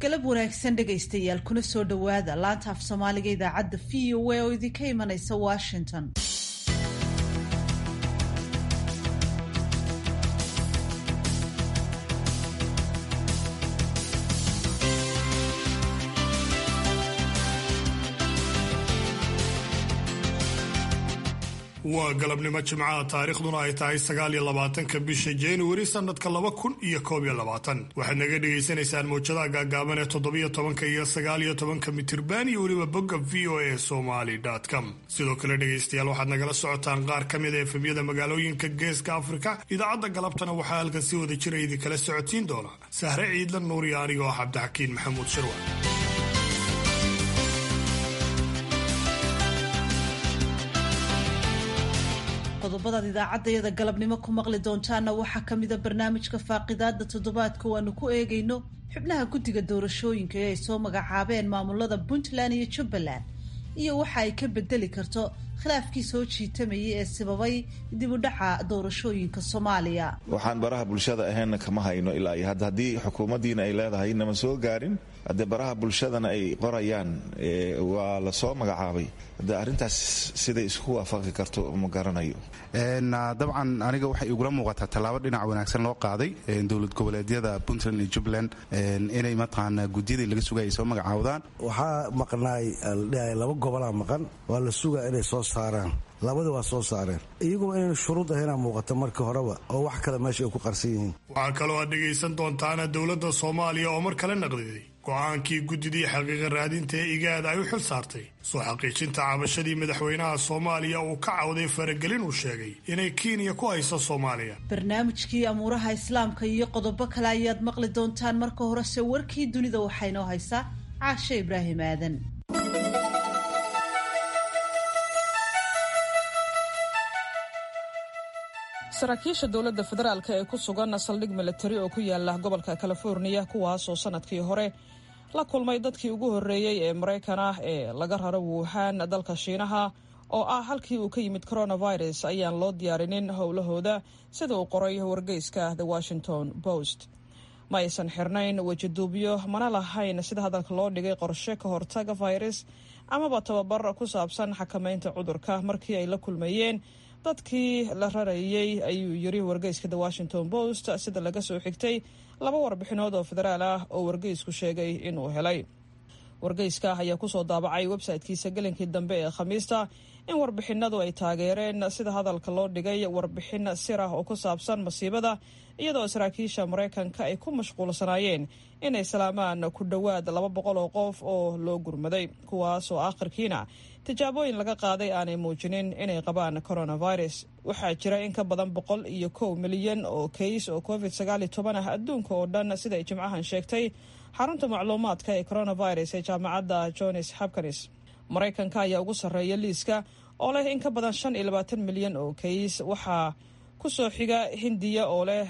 galab wanaagsan dhegaystayaal kuna soo dhowaada laanta af soomaaliga idaacadda VOA oo idinka imanaysa Washington. waa galabnimo jimcaha taariikhduna ay tahay 29 bisha January sanadka 2021 waxaad naga dhageysanaysaan mowjadaha gaagaaban ee 17 iyo 19 mitirban iyo weliba bogga voasomali.com sidoo kale dhegeystayaal waxaad nagala socotaan qaar ka mid ah efemyada magaalooyinka geeska Afrika idaacadda galabtana waxaa halkan si wada jira idin kala socotiin doona Sahre Ciidlan Nuuri aniga oo Cabdixakiin Maxamuud Sharwa. qodobada idaacadda galabnimo ku maqli doontaana waxaa kamid ah barnaamijka faaqidaada toddobaadka oo aanu ku eegayno xubnaha guddiga doorashooyinka ee ay soo magacaabeen maamulada Puntland iyo Jubbaland iyo waxa ay ka bedeli karto khilaafkii soo jiitamayay ee sababay dib u dhaca doorashooyinka Soomaaliya. waxaan baraha bulshada ahayn kama hayno ilaa iyo haddii xukuumaddiina ay leedahay inama soo gaarin hadda baraha bulshadana ay qorayaan waa la soo magacaabay hadda arrintaas sida isku waafaqi karto ma garanayo. dabcan aniga waxay igula muuqataa tallaabo dhinac wanaagsan loo qaaday dowlad goboleedyada Puntland iyo Jubbaland inay mataqaanaa guddiyada laga sugay ay soo magacaawdaan. waxaa maqnaay laba gobolaa maqan waa la sugaa inay soo saaraan labada waa soo saareen iyagoo inay shuruud ahayn muuqato markii horeba oo wax kale meesha ay ku qarsan yihiin. waxaa kaloo aad dhegaysan doontaana dowladda Soomaaliya oo mar kale naqdiday go'aankii guddidii xaqiiqa raadinta ee IGAD ay u xil saartay soo xaqiijinta cabashadii madaxweynaha Soomaaliya uu ka cawday faragelin uu sheegay inay Kenya ku hayso Soomaaliya. barnaamijkii amuuraha islaamka iyo qodobo kale ayaad maqli doontaan marka hore se warkii dunida waxaynoo haysaa Caashe Ibraahim Aadan. saraakiisha dowladda federaalka ee ku sugan saldhig militari oo ku yaala gobolka California kuwaasoo sanadkii hore la kulmay dadkii ugu horreeyay ee Mareykan ah ee laga raro Wuhan dalka Shiinaha oo ah halkii uu ka yimid coronavirus ayaan loo diyaarinin howlahooda sida uu qoray wargeyska The Washington Post. ma aysan xirnayn wajiduubyo mana lahayn sida hadalka loo dhigay qorshe ka hortaga virus amaba tababar ku saabsan xakamaynta cudurka markii ay la kulmayeen dadkii la rarayay ayuu yiri wargeyska The Washington Post sida laga soo xigtay laba warbixinood oo federaal ah oo wargeysku sheegay inuu helay. wargeyska ayaa kusoo daabacay website-kiisa gelinkii dambe ee Khamiista in warbixinadu ay taageereen sida hadalka loo dhigay warbixin sir ah oo ku saabsan masiibada iyadoo saraakiisha Mareykanka ay ku mashquulsanaayeen inay salaamaan ku dhawaad 200 oo qof oo loo gurmaday kuwaas oo aakhirkiina tijaabooyin laga qaaday aanay muujinin inay qabaan coronavirus. waxaa jira in ka badan 101 milyan oo case oo COVID-19 ah adduunka oo dhan sida ay Jimcahan sheegtay xarunta macluumaadka ee coronavirus ee jaamacadda Johns Hopkins. Mareykanka ayaa ugu sarreeya liiska oo leh in ka badan 25 milyan oo case. waxaa ku soo xiga Hindiya oo leh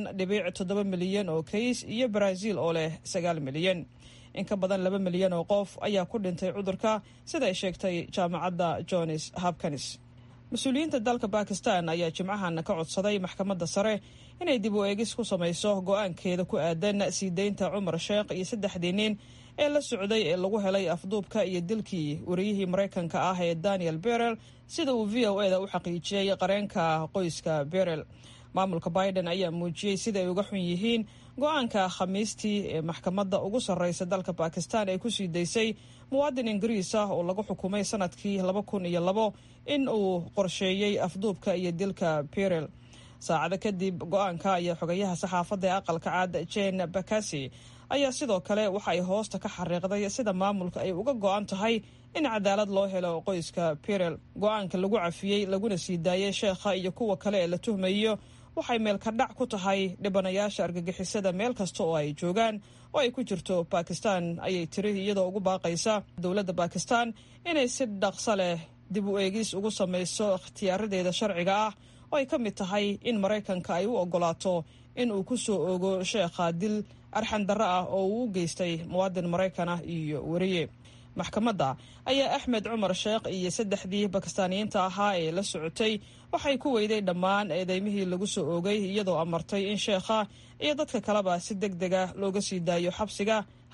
10.7 milyan oo case iyo Brazil oo leh 9 milyan. in ka badan 2 milyan oo qof ayaa ku dhintay cudurka sida ay sheegtay jaamacadda Johns Hopkins. mas-uuliyiinta dalka Pakistan ayaa Jimcahan ka codsaday maxkamadda sare inay dib u eegis ku samayso go'aankeeda ku aadan sii deynta Umar Sheikh iyo 3 nin ee la socday ee lagu helay afduubka iyo dilkii wariyihii Mareykanka ah ee Daniel Beryl sida uu VOA-da u xaqiijiyay qareenka qoyska Beryl. maamulka Biden ayaa muujiyay sida ay uga xun yihiin go'aanka Khamiistii ee maxkamadda ugu sarreysa dalka Pakistan ay ku sii deysay muwaadin Ingiriis ah oo lagu xukumay sanadkii 2002 in uu qorsheeyay afduubka iyo dilka Beryl. saacado kadib go'aanka ayaa xogayaha saxaafadda ee aqalka cad Jane Bakasi ayaa sidoo kale waxa ay hoosta ka xariiqday sida maamulka ay uga go'an tahay in cadaalad loo helo qoyska Beryl. go'aanka lagu cafiyey laguna sii daayay sheekha iyo kuwa kale ee la tuhmayo waxay meel ka dhac ku tahay dhibanayaasha argagixisada meel kasta oo ay joogaan oo ay ku jirto Pakistan ayay tiri iyadoo ugu baaqaysa dowladda Pakistan inay si dhaqso leh dib u eegis ugu samayso ikhtiyaaradeeda sharciga ah oo ay ka mid tahay in Mareykanka ay u ogolaato in uu ku soo oogo sheekha dil arxan darro ah oo uu u geystay muwaadin Mareykan ah iyo wariye. maxkamadda ayaa Axmed Umar Sheikh iyo 3 Bakistaaniyiinta ahaa ee la socotay waxay ku weyday dhammaan eedeymihii lagu soo oogay iyadoo amartay in sheekha iyo dadka kaleba si degdeg ah looga sii daayo xabsiga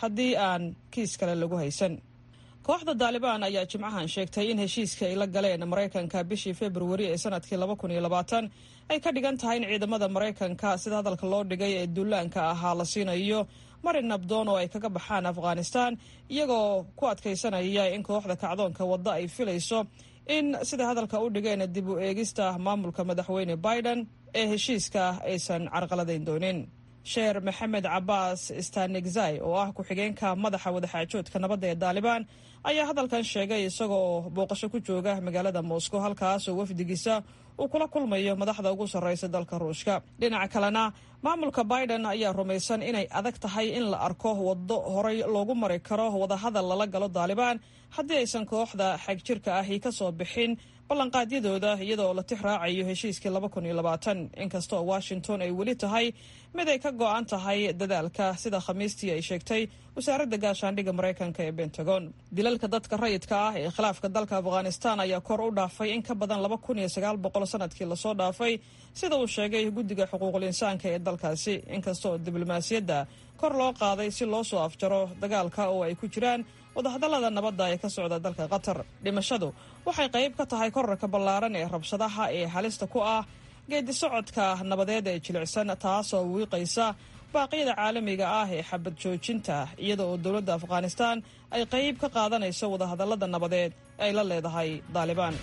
haddii aan kiis kale lagu haysan. kooxda daalibaan ayaa jimcahan sheegtay in heshiiska ay la galeen maraykanka bishii februari ee sanadkii 2020 ay ka dhigan tahay in ciidamada maraykanka sida hadalka loo dhigay ee duulaanka ahaa la siinayo marin nabdoon oo ay kaga baxaan afghanistan, iyagoo ku adkaysanaya in kooxda kacdoonka wadda ay filayso in sida hadalka u dhigeen dib u eegista maamulka madaxweyne Biden ee heshiiska aysan carqaladayn doonin. sheer maxamed cabaas stanigzai oo ah ku-xigeenka madaxa wadaxaajoodka nabadda ee daalibaan ayaa hadalkan sheegay isagoo booqasho ku jooga magaalada Moscow, halkaas oo wafdigiisa uu kula kulmayo madaxda ugu sarreysa dalka Ruushka. dhinaca kalena maamulka Biden ayaa rumaysan inay adag tahay in la arko waddo horay loogu mari karo wadahadal lala galo daalibaan haddii aysan kooxda xagjirka ahi ka soo bixin ballanqaadyadooda iyadoo la tix raacayo heshiiskii 2020. inkasta oo Washington ay weli tahay mid ay ka go'an tahay dadaalka, sida Khamiistii ay sheegtay wasaaradda gaashaandhigga Maraykanka ee Pentagon. dilalka dadka rayidka ah ee khilaafka dalka Afghanistan ayaa kor u dhaafay in ka badan 2,900 sanadkii lasoo dhaafay, sida uu sheegay guddiga xuquuqul insaanka ee dalkaasi. inkasta oo diblomaasiyadda kor loo qaaday si loo soo afjaro dagaalka oo ay ku jiraan wadahadallada nabadda ee ka socda dalka Qatar, dhimashadu waxay qayb ka tahay korarka ballaaran ee rabshadaha ee halista ku ah geedi socodka nabadeed ee jilicsan, taasoo wiiqaysa baaqyada caalamiga ah ee xabad joojinta, iyada oo dowladda Afghanistan ay qayb ka qaadanayso wadahadallada nabadeed ay la leedahay daalibaan.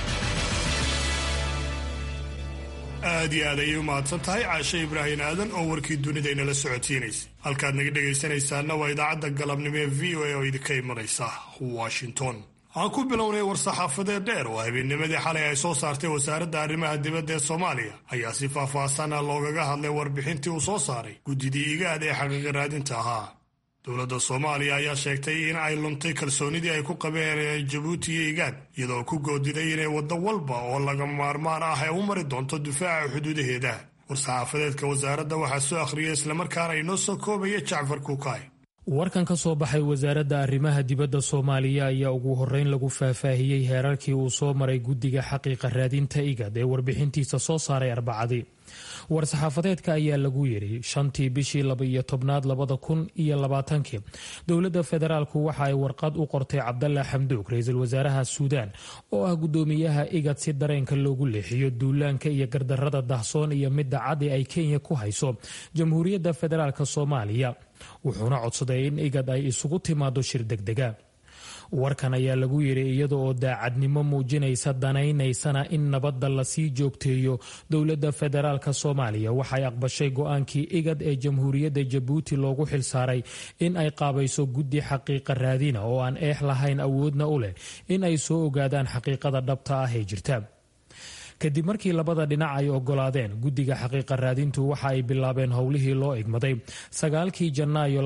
aad iyo aad ayay u mahadsan tahay caashe ibraahim aadan oo warkii dunidaynala socodsiinaysa. halkaad naga dhegaysanaysaana waa idaacadda galabnimo ee v o a oo idinka imanaysa Washington. aan ku bilownay war-saxaafadeed dheer oo habeennimadii xalay ay soo saartay wasaaradda arrimaha dibadda ee Soomaaliya ayaa si faahfaahsan loogaga hadlay warbixintii uu soo saaray guddidii IGAD ee xaqiiqa raadinta ahaa. dowladda Soomaaliya ayaa sheegtay in ay luntay kalsoonidii ay ku qabeen Jabuuti iyo IGAD, iyadoo ku goodiday inay waddo walba oo laga maarmaan ah ay u mari doonto difaaca xuduudaheeda. war-saxaafadeedka wasaaradda waxaa soo akhriyay islamarkaana inoo soo koobaya Jacfar Kuukay. warkan ka soo baxay wasaaradda arrimaha dibadda Soomaaliya ayaa ugu horreyn lagu faahfaahiyey heerarkii uu soo maray guddiga xaqiiqa raadinta IGAD ee warbixintiisa soo saaray Arbacadii. war-saxaafadeedka ayaa lagu yidhi 5tii bishii 12aad 2020 dowladda federaalku waxa ay warqad u qortay Cabdalla Xamduug, ra-iisul wasaaraha Suudaan, oo ah guddoomiyaha IGAD si dareenka loogu leexiyo duulaanka iyo gardarrada dahsoon iyo midda cad ee ay Kenya ku hayso Jamhuuriyadda Federaalka Soomaaliya, wuxuuna codsaday in IGAD ay isugu timaado shir degdega. warkan ayaa lagu yidhi iyada oo daacadnimo muujinaysa danaynaysana in nabadda lasii joogteeyo, dowladda federaalka Soomaaliya waxay aqbashay go-aankii IGAD ee Jamhuuriyadda Jabuuti loogu xilsaaray in ay qaabayso guddi xaqiiqa raadina oo aan eex lahayn, awoodna u leh in ay soo ogaadaan xaqiiqada dhabta ah ee jirta. kadib markii labada dhinac ay ogolaadeen, guddiga xaqiiqa raadintu waxa ay bilaabeen howlihii loo igmaday 9kii Janaayo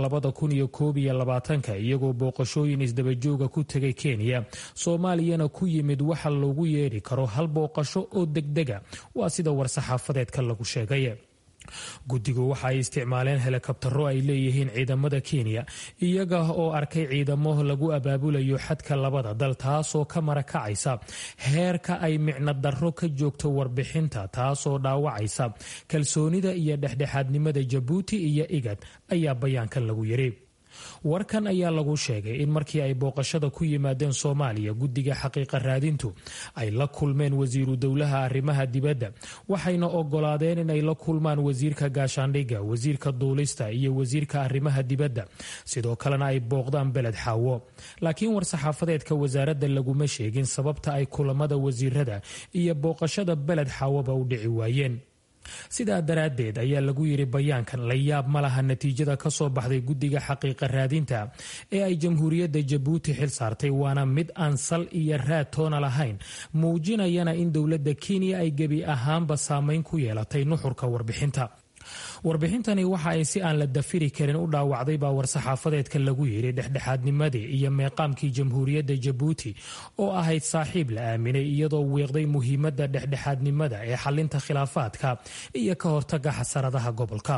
2021, iyagoo booqashooyin isdabajooga ku tegay Kenya, Soomaaliyana ku yimid waxa loogu yeeri karo hal booqasho oo degdega, waa sida war-saxaafadeedka lagu sheegay. guddigu waxa ay isticmaaleen helikabtaro ay leeyihiin ciidamada Kenya, iyaga oo arkay ciidamo lagu abaabulayo xadka labada dal, taasoo ka marakacaysa heerka ay micno darro ka joogto warbixinta, taasoo dhaawacaysa kalsoonida iyo dhexdhexaadnimada Jabuuti iyo IGAD, ayaa bayaankan lagu yiri. warkan ayaa lagu sheegay in markii ay booqashada ku yimaadeen Soomaaliya, guddiga xaqiiqa raadintu ay la kulmeen wasiiru dowlaha arrimaha dibadda, waxayna ogolaadeen in ay la kulmaan wasiirka gaashaandhigga, wasiirka duulista iyo wasiirka arrimaha dibadda, sidoo kalena ay booqdaan beled xaawo. laakiin war-saxaafadeedka wasaaradda laguma sheegin sababta ay kulamada wasiirada iyo booqashada beled xaawoba u dhici waayeen. sidaa daraaddeed ayaa lagu yidhi bayaankan, la yaab ma laha natiijada ka soo baxday guddiga xaqiiqa raadinta ee ay Jamhuuriyadda Jabuuti xil saartay, waana mid aan sal iyo raad toona lahayn, muujinayana in dowladda Kenya ay gebi ahaanba saameyn ku yeelatay nuxurka warbixinta. warbixintani waxa ay si aan la dafiri karin u dhaawacday baa war-saxaafadeedka lagu yidhi dhexdhexaadnimadii iyo meeqaamkii Jamhuuriyadda Jabuuti oo ahayd saaxiib la aaminay, iyadoo wiiqday muhiimadda dhexdhexaadnimada ee xalinta khilaafaadka iyo ka hortaga xasaradaha gobolka.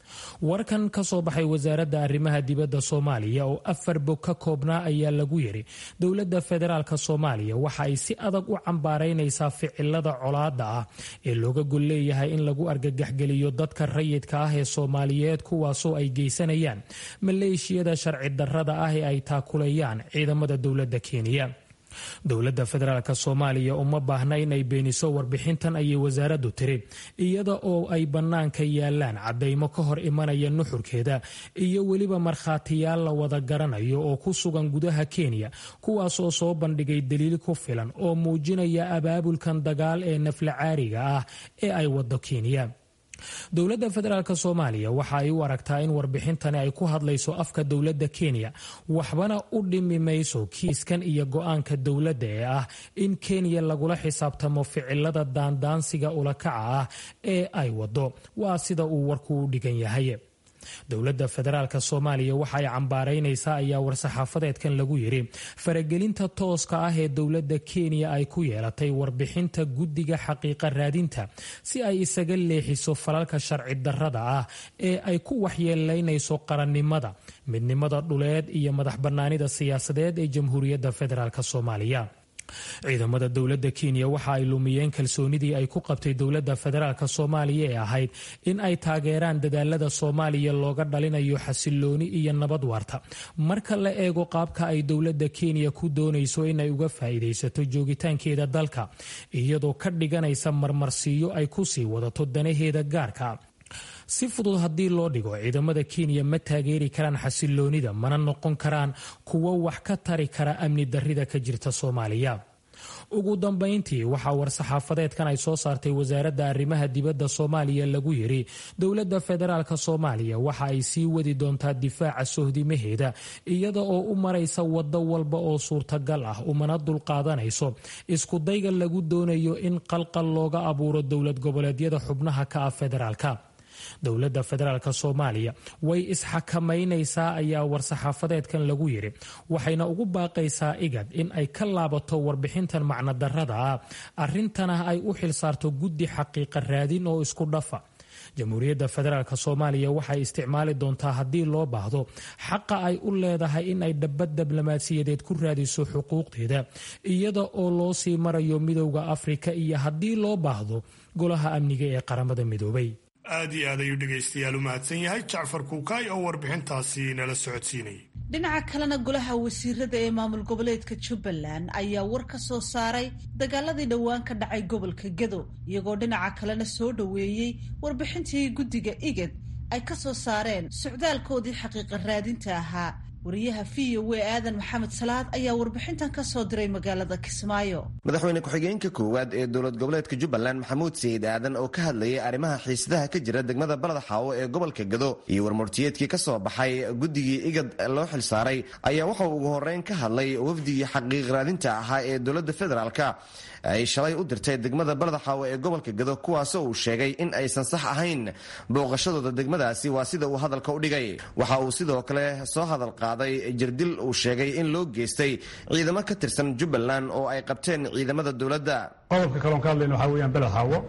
warkan ka soo baxay wasaaradda arrimaha dibadda soomaaliya oo 4 bog ka koobnaa ayaa lagu yidhi dowladda federaalk soomaaliya waxa ay si adag u cambaaraynaysaa ficilada colaadda ah ee looga gol leeyahay in lagu argagaxgeliyo dadka rayidka ah ee soomaaliyeed kuwaasoo ay geysanayaan maleeshiyada sharci darrada ah ee ay taakulayaan ciidamada dowladda Kenya. dowladda federaalk soomaaliya uma baahna in ay beeniso warbixintan ayay wasaaraddu tiri iyada oo ay bannaanka yaalaan caddaymo ka hor imanaya nuxurkeeda iyo weliba markhaatiyaal la wada garanayo oo ku sugan gudaha Kenya kuwaasoo soo bandhigay daliil ku filan oo muujinaya abaabulkan dagaal ee nafla caariga ah ee ay wado Kenya. dowladda federaalk soomaaliya waxa ay u aragtaa in warbixintani ay ku hadlayso afka dowladda Kenya waxbana u dhimi mayso kiiskan iyo go'aanka dowladda ee ah in Kenya lagula xisaabtamo ficilada daandaansiga ulakaca ah ee ay wado waa sida uu warku u dhigan yahay. dowladda federaalk soomaaliya waxa ay cambaaraynaysaa ayaa war-saxaafadeedkan lagu yidhi faragelinta tooska ah ee dowladda Kenya ay ku yeelatay warbixinta guddiga xaqiiqa raadinta si ay isaga leexiso falalka sharci darrada ah ee ay ku waxyeelaynayso qarannimada, midnimada dhuleed iyo madax bannaanida siyaasadeed ee jamhuuriyadda federaalk soomaaliya. ciidamada dowladda Kenya waxa ay lumiyeen kalsoonidii ay ku qabtay dowladda federaalk Soomaaliya ee ahayd in ay taageeraan dadaalada Soomaaliya looga dhalinayo xasilooni iyo nabad waarta marka la eego qaabka ay dowladda Kenya ku doonayso in ay uga faa'iideysato joogitaankeeda dalka iyadoo ka dhiganaysa marmarsiyo ay ku sii wadato danaheeda gaarka. si fudud haddii loo dhigo ciidamada Kenya ma taageeri karaan xasiloonida mana noqon karaan kuwo wax ka tari kara amni darrida ka jirta Soomaaliya. ugu dambeyntii waxaa war-saxaafadeedkan ay soo saartay wasaaradda arrimaha dibadda Soomaaliya lagu yidhi dowladda federaalk Soomaaliya waxa ay sii wadi doontaa difaaca sohdimaheeda iyada oo u maraysa waddo walba oo suurtagal ah umana dulqaadanayso isku dayga lagu doonayo in qalqal looga abuuro dowlad goboleedyada xubnaha ka ah federaalka. dowladda federaalk Soomaaliya way isxakamaynaysaa ayaa war-saxaafadeedkan lagu yidhi waxayna ugu baaqaysaa IGAD in ay ka laabato warbixintan macno darrada ah arrintana ay u xilsaarto guddi xaqiiqa raadin oo isku dhafa. jamhuuriyadda federaalk Soomaaliya waxay isticmaali doontaa haddii loo baahdo xaqa ay u leedahay in ay dhabbad diblomaasiyadeed ku raadiso xuquuqdeeda iyada oo loo sii marayo midowda Afrika iyo haddii loo baahdo golaha amniga ee qaramada midoobay. aad iyo aad ayuu dhegaystayaal u mahadsan yahay Jacfar Kuukay oo warbixintaasi nala socodsiinayay. dhinaca kalena golaha wasiirada ee maamul goboleedka Jubbaland ayaa war ka soo saaray dagaaladii dhawaan ka dhacay gobolka Gedo iyagoo dhinaca kalena soo dhaweeyay warbixintii guddiga IGAD ay ka soo saareen socdaalkoodii xaqiiqa raadinta ahaa. wariyaha VOA aadan maxamed salaad ayaa warbixintan ka soo diray magaalada Kismaayo. madaxweyne ku-xigeenka koowaad ee dowlad goboleedka Jubbaland Maxamuud Sayid Aadan oo ka hadlayay arrimaha xiisadaha ka jira degmada Balad Xaawo ee gobolka Gedo iyo warmurtiyeedkii ka soo baxay guddigii IGAD loo xilsaaray ayaa waxa uu ugu horeyn ka hadlay wafdigii xaqiiq raadinta ahaa ee dowladda federaalka ay shalay u dirtay degmada Balad Xaawo ee gobolka Gedo kuwaasoo uu sheegay in aysan sax ahayn booqashadooda degmadaasi waa sida uu hadalka u dhigay. waxa uu sidoo kale soo hadal qaaday jirdil uu sheegay in loo geystay ciidamo ka tirsan Jubbaland oo ay qabteen ciidamada dowladda. qodobka kale oo ka hadlayno waxa weeyaan Balad Xaawo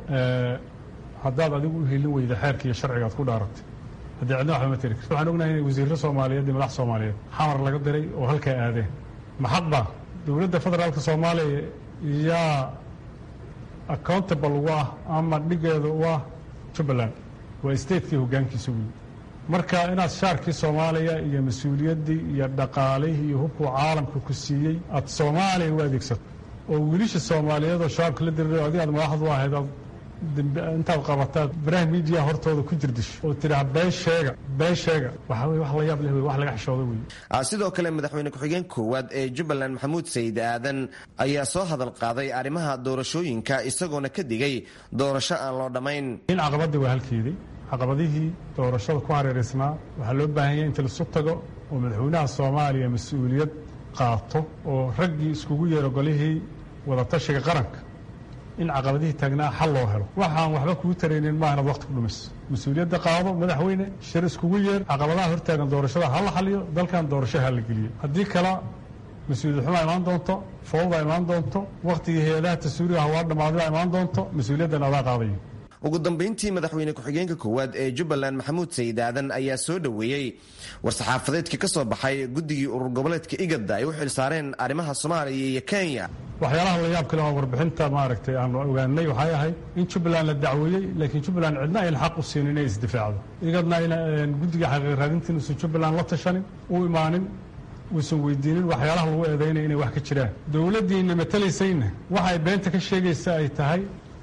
haddaad adigu u helin weyda xeerka iyo sharciga aad ku dhaaratay haddii cidna waxba ma tiri karto. waxaan ognahay in wasiirro Soomaaliyeed iyo madax Soomaaliyeed xamar laga diray oo halkaa aadeen. maxadba dowladda federaalka Soomaaliya yaa accountable u ah ama dhigeeda u ah Jubbaland waa statekii hoggaankiisa weyn. marka inaad shaarkii Soomaaliya iyo mas-uuliyaddii iyo dhaqaalihii iyo hubkuu caalamka ku siiyey aad Soomaaliya u adeegsato oo wiilasha Soomaaliyeed oo shabaabka la diriray adiga aad madaxdu u ahayd intaad qabataad baraha miidiya hortooda ku jirdisho oo tidhaah been sheega waxa weye wax la yaab leh wey wax laga xishooda wey. sidoo kale madaxweyne ku-xigeenka koowaad ee Jubbaland Maxamuud Sayid Aadan ayaa soo hadal qaaday arrimaha doorashooyinka isagoona ka digay doorasho aan loo dhammayn. in caqabadii waa halkeedii caqabadihii doorashada ku hareeraysnaa waxaa loo baahan yahay inta lasu tago oo madaxweynaha Soomaaliya mas-uuliyad qaato oo raggii iskugu yeero golihii wadatashiga qaranka in caqabadihii taagnaa xal loo helo. waxaan waxba kugu taraynin maaha inaad waqti ku dhumayso. mas-uuliyadda qaado madaxweyne shir iskugu yeer caqabadaha hortaagan doorashada ha la xaliyo dalkan doorasho ha la geliyo. haddii kale mas-uuliyad xumaa imaan doonto fowda imaan doonto waqtigii hay-adaha taswiiriga hawaa dhammaadada imaan doonto mas-uuliyaddan adaa qaadayo. ugu dambeyntii madaxweyne ku-xigeenka koowaad ee jubbaland maxamuud sayid aadan ayaa soo dhoweeyey war-saxaafadeedka ka soo baxay guddigii urur goboleedka igada ay u xilsaareen arrimaha soomaaliya iyo kenya. waxyaalaha la yaab kale oo warbixinta maaragtay aanu ogaanay waxay ahayd in jubbaland la dacweeyey laakiin jubbaland cidna ayna xaq u siinin inay isdifaacdo, igadna ayna guddiga xaqiiq raadintiin uusan jubbaland la tashanin, u imaanin, uusan weydiinin waxyaalaha lagu eedaynaya inay wax ka jiraan. dowladdiina matalaysayna waxay beenta ka sheegaysa ay tahay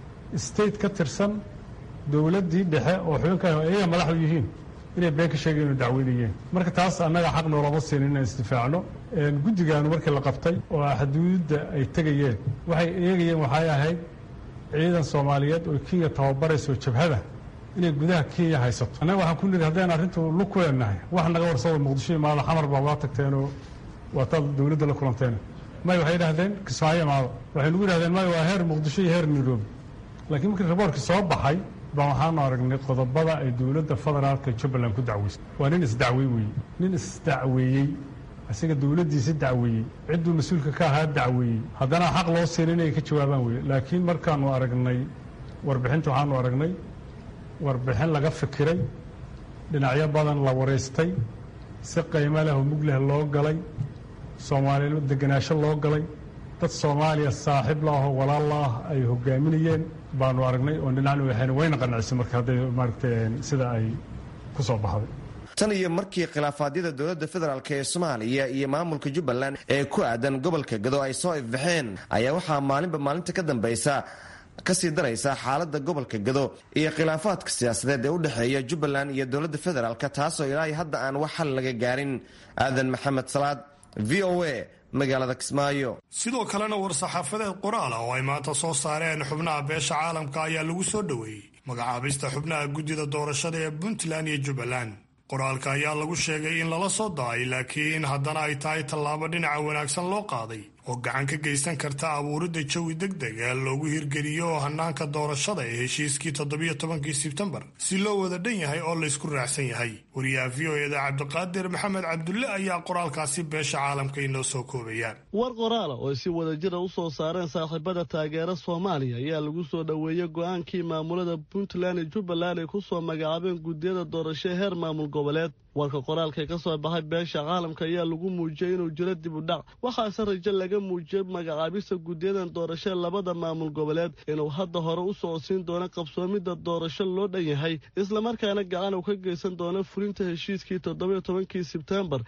state ka tirsan dowladdii dhexe oo xubinka ayaga madaxdu yihiin inay been ka sheegeen oo dacweynayeen. marka taas annaga xaq noolama siinin inaan isdifaacno. guddigaanu markii la qabtay oo xuduudda ay tegayeen waxay eegayeen waxay ahayd ciidan soomaaliyeed oo kenya tababarayso jabhada inay gudaha kenya haysato. annaga waxaan ku nidhi haddaan arrintu lug ku leenahay wax naga warsado muqdisho imaado xamar baa waa tagteenoo waataad dowladda la kulanteen may waxay idhahdeen kismaayo imaado, waxay nagu yidhahdeen may waa heer muqdisho iyo heer nairobi. laakiin markii raboorkii soo baxay baa waxaanu aragnay qodobada ay dowladda federaalka jubbaland ku dacweysay. waa nin isdacwey weye, nin isdacweeyey, isaga dowladdiisi dacweeyey, cidduu mas-uulka ka ahaa dacweeyey, haddana xaq loo siin inay ka jawaabaan weye. laakiin markaanu aragnay warbixinta waxaanu aragnay warbixin laga fikiray, dhinacyo badan la waraystay, si qiimo leh oo mug leh loo galay, soomaaliya degenaansho loo galay, dad soomaaliya saaxiib la ahoo walaal la ah ay hogaaminayeen baanu aragnay oo dhinacna waxayna wayna qancisay marka hadday maaragtay sida ay ku soo baxday. tan iyo markii khilaafaadyada dowladda federaalk ee soomaaliya iyo maamulka jubbaland ee ku aadan gobolka gado ay soo ifbaxeen ayaa waxaa maalinba maalinta ka dambaysa kasii daraysa xaaladda gobolka gado iyo khilaafaadka siyaasadeed ee u dhexeeya jubbaland iyo dowladda federaalk, taasoo ilaa hadda aan wax xal laga gaarin. aadan maxamed salaad, v o a, magaalada Kismaayo. sidoo kalena war-saxaafadeed qoraal ah oo ay maanta soo saareen xubnaha beesha caalamka ayaa lagu soo dhoweeyey magacaabista xubnaha guddida doorashada ee puntland iyo jubbaland. qoraalka ayaa lagu sheegay in lala soo daay laakiin haddana ay tahay tallaabo dhinaca wanaagsan loo qaaday oo gacan ka geysan karta abuuridda jawi degdeg ee loogu hirgeliyo hanaanka doorashada ee heshiiskii 17 Sebtembar si loo wada dhan yahay oo laysku raacsan yahay. wariyaha v o eda cabdiqaadir maxamed cabdulle ayaa qoraalkaasi beesha caalamka inoo soo koobaya. war qoraala oo si wadajira u soo saareen saaxiibada taageera Soomaaliya ayaa lagu soo dhaweeyay go'aankii maamulada Puntland iyo Jubbaland ay ku soo magacaabeen guddiyada doorasho heer maamul goboleed. warka qoraalka ka soo baxay beesha caalamka ayaa lagu muujiyay inuu jiro dib u dhac, waxaase rajo laga muujiyay magacaabista guddiyadan doorasho labada maamul goboleed inuu hadda hore u socodsiin doono qabsoomidda doorasho loo dhan yahay, isla markaana gacan uu ka geysan doono fulinta heshiiskii 17 Sebtembar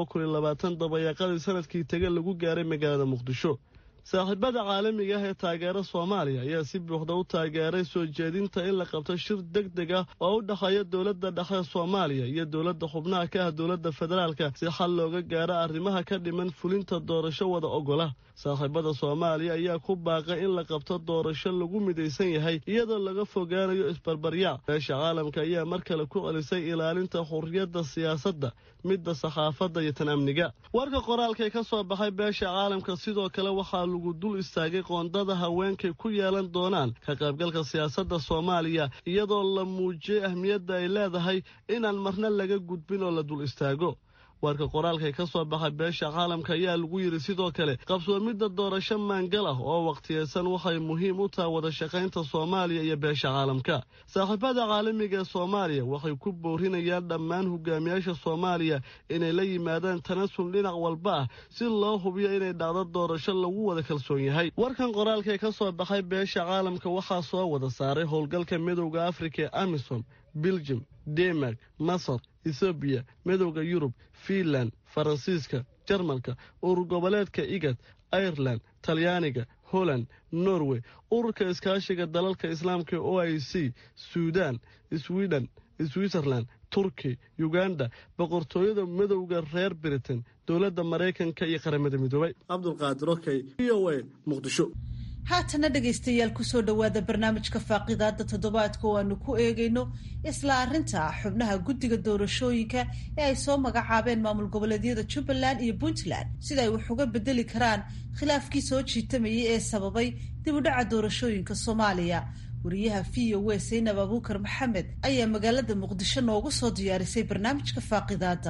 2020 dabayaaqadii sanadkii tagay lagu gaaray magaalada Muqdisho. saaxiibada caalamiga ah ee taageera Soomaaliya ayaa si buuxda u taageeray soo jeedinta in la qabto shir degdeg ah oo u dhaxeeya dowladda dhexe Soomaaliya iyo dowladda xubnaha ka ah dowladda federaalka si xal looga gaaro arrimaha ka dhiman fulinta doorasho wada ogola. saaxiibada Soomaaliya ayaa ku baaqay in la qabto doorasho lagu midaysan yahay iyadoo laga fogaanayo isbarbaryac. beesha caalamka ayaa mar kale ku celisay ilaalinta xurriyadda siyaasadda, midda saxaafadda iyo tan amniga. warka qoraalka ka soo baxay beesha caalamka sidoo kale waxaa lagu dul istaagay qoondada haweenkay ku yeelan doonaan ka qaybgalka siyaasadda Soomaaliya iyadoo la muujiyay ahmiyadda ay leedahay inaan marna laga gudbin oo la dul istaago. warka qoraalka ka soo baxay beesha caalamka ayaa lagu yiri sidoo kale qabsoomidda doorasho maangal ah oo waqtiyeysan waxay muhiim u tahay wada shaqaynta Soomaaliya iyo beesha caalamka. saaxiibada caalamiga ee Soomaaliya waxay ku boorinayaan dhammaan hogaamiyaasha Soomaaliya inay la yimaadaan tanaasul dhinac walba ah si loo hubiyo inay dhacdo doorasho lagu wada kalsoon yahay. warkan qoraalka ka soo baxay beesha caalamka waxaa soo wada saaray howlgalka midowga Afrika ee AMISOM, Belgium, Denmark, Masar, Ethiopia, midowga Yurub, Finland, Faransiiska, Jarmalka, urur goboleedka IGAD, Ireland, Talyaaniga, Holland, Norway, ururka iskaashiga dalalka Islaamka ee OIC, Suudaan, Sweden, Switzerland, Turkey, Uganda, boqortooyada midowga reer Britain, dowladda Mareykanka iyo qaramada midoobay. Cabdulqaadir Okey, VOA, Muqdisho. haatana dhegaystayaal kusoo dhowaada barnaamijka faaqidaada toddobaadka oo aanu ku eegayno isla arrinta xubnaha guddiga doorashooyinka ee ay soo magacaabeen maamul goboleedyada Jubbaland iyo Puntland sida ay wax uga bedeli karaan khilaafkii soo jiitamayay ee sababay dib u dhaca doorashooyinka Soomaaliya. wariyaha VOA Zainab Abuukar Maxamed ayaa magaalada Muqdisho noogu soo diyaarisay barnaamijka faaqidaada.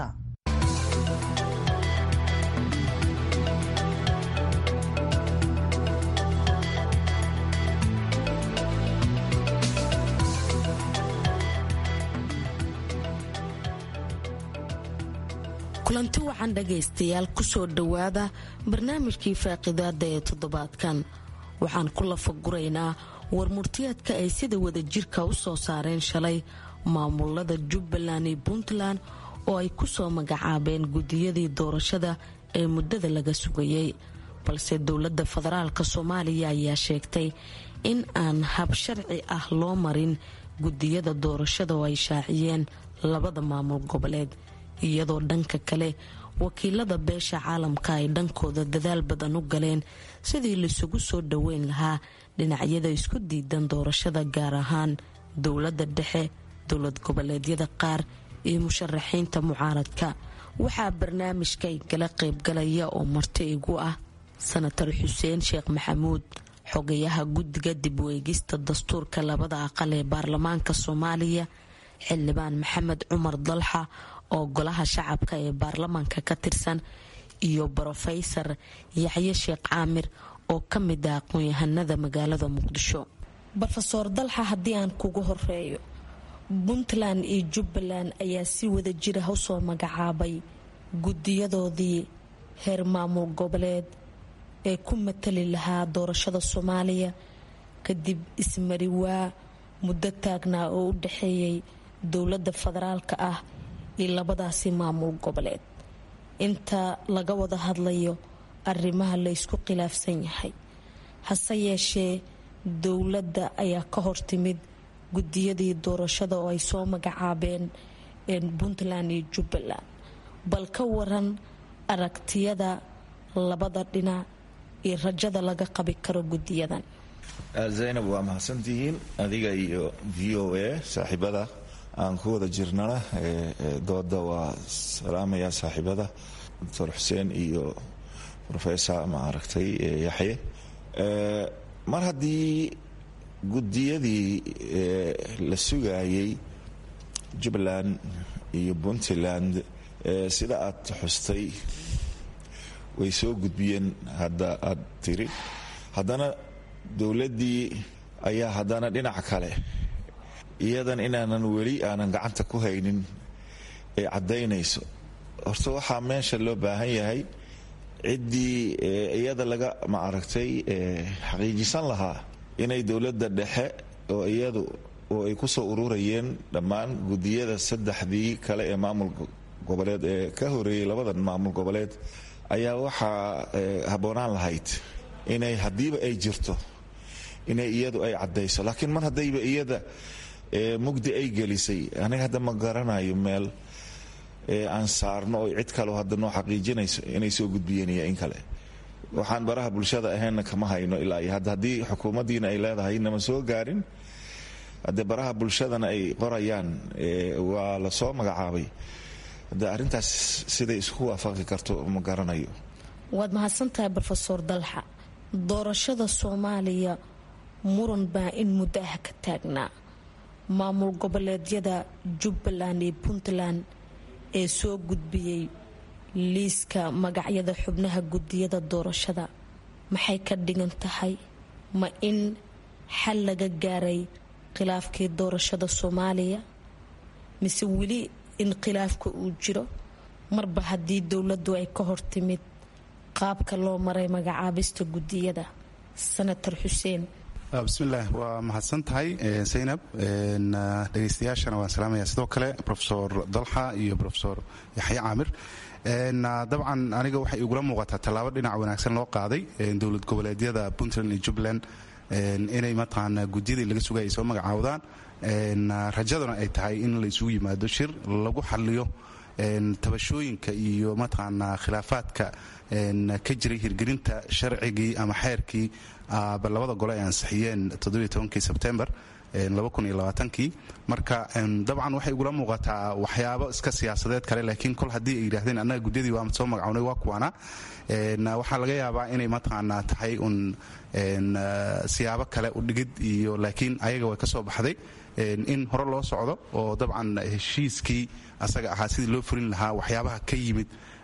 kulanti wacan dhagaystayaal kusoo dhowaada barnaamijkii faaqidaada ee toddobaadkan waxaan ku lafaguraynaa warmurtiyeedka ay sida wadajirka u soo saareen shalay maamulada jubbaland iyo puntland oo ay ku soo magacaabeen gudiyadii doorashada ee muddada laga sugayay balse dowladda federaalk soomaaliya ayaa sheegtay in aan hab sharci ah loo marin gudiyada doorashada oo ay shaaciyeen labada maamul goboleed iyadoo dhanka kale wakiilada beesha caalamka ay dhankooda dadaal badan u galeen sidii laisugu soo dhoweyn lahaa dhinacyada isku diidan doorashada gaar ahaan dowladda dhexe dowlad goboleedyada qaar iyo musharaxiinta mucaaradka waxaa barnaamijka igala qaybgalaya oo marti igu ah senatar xuseen sheekh maxamuud xogayaha guddiga dib u eegista dastuurka labada aqal ee baarlamaanka soomaaliya xildhibaan maxamed cumar dalxa oo golaha shacabka ee baarlamaanka ka tirsan iyo brofeysar yaxye sheekh caamir oo ka mid ah aqoon-yahanada magaalada muqdisho brofesor dalxa haddii aan kugu horeeyo puntland iyo jubbaland ayaa si wada jira usoo magacaabay gudiyadoodii heer maamul goboleed ee ku matali lahaa doorashada soomaaliya kadib ismariwaa muddo taagnaa oo u dhexeeyay dowladda federaalka ah iyo labadaasi maamul goboleed inta laga wada hadlayo arrimaha la ysku khilaafsan yahay hase yeeshee dowladda ayaa ka hortimid gudiyadii doorashada oo ay soo magacaabeen puntland iyo jubbaland bal ka waran aragtiyada labada dhinac iyo rajada laga qabi karo gudiyadan. zaynab waa mahadsantihiin adiga iyo v o a saaxiibada aan ku wada jirnana dooda waa salaamaya saaxiibada doctor xuseen iyo rofesor maaragtay yaxye mar haddii gudiyadii la sugayay jubbaland iyo puntland sida aad xustay way soo gudbiyeen hadda aad tiri haddana dowladdii ayaa haddana dhinac kale iyadan inaanan weli aanan gacanta ku haynin ee caddaynayso horta waxaa meesha loo baahan yahay ciddii iyada laga maaragtay xaqiijisan lahaa inay dowladda dhexe oo iyadu oo ay ku soo ururayeen dhammaan gudiyada saddexdii kale ee maamul goboleed ee ka horeeyey labadan maamul goboleed ayaa waxaa habboonaan lahayd inay haddiiba ay jirto inay iyadu ay caddayso laakiin mar haddayba iyada mugdi ay gelisay aniga hadda ma garanayo meel aan saarno oo cid kaleo hadda noo xaqiijinayso inay soo gudbiyeen iyo in kale waxaan baraha bulshada ahaynna kama hayno ilaa iyo hadda haddii xukuumaddiina ay leedahay nama soo gaarin haddee baraha bulshadana ay qorayaan waa la soo magacaabay hadde arrintaas siday isku waafaqi karto ma garanayo. waad mahadsantahay brofesor dalxa doorashada soomaaliya muran baa in muddo ah ka taagnaa maamul goboleedyada jubbaland iyo puntland ee soo gudbiyey liiska magacyada xubnaha gudiyada doorashada maxay ka dhigan tahay ma in xal laga gaaray khilaafkii doorashada soomaaliya mise weli in khilaafka uu jiro marba haddii dowladdu ay ka hortimid qaabka loo maray magacaabista gudiyada. senator xuseen. bismillaah waa mahadsan tahay zaynab dhegaystayaashana waan salaamaya sidoo kale rofesor dalxa iyo rofesor yaxye caamir dabcan aniga waxay igula muuqataa tallaabo dhinac wanaagsan loo qaaday dowlad goboleedyada puntland iyo jubbaland inay mataqaana gudiyadii laga sugay ay soo magacaawdaan rajaduna ay tahay in la isugu yimaado shir lagu xaliyo tabashooyinka iyo mataqaana khilaafaadka ka jiray hirgelinta sharcigii ama xeerkii labada gole ay ansixiyeen 17 sebtembar 2020 marka dabcan waxay igula muuqataa waxyaabo iska siyaasadeed kale laakiin kol haddii ay yidhaahdeen annaga guddiyadii waa soo magacawnay waa kuwana waxaa laga yaabaa inay mataqaanaa tahay un siyaabo kale u dhigid iyo laakiin ayaga way ka soo baxday in hore loo socdo oo dabcan heshiiskii asaga ahaa sidii loo fulin lahaa waxyaabaha ka yimid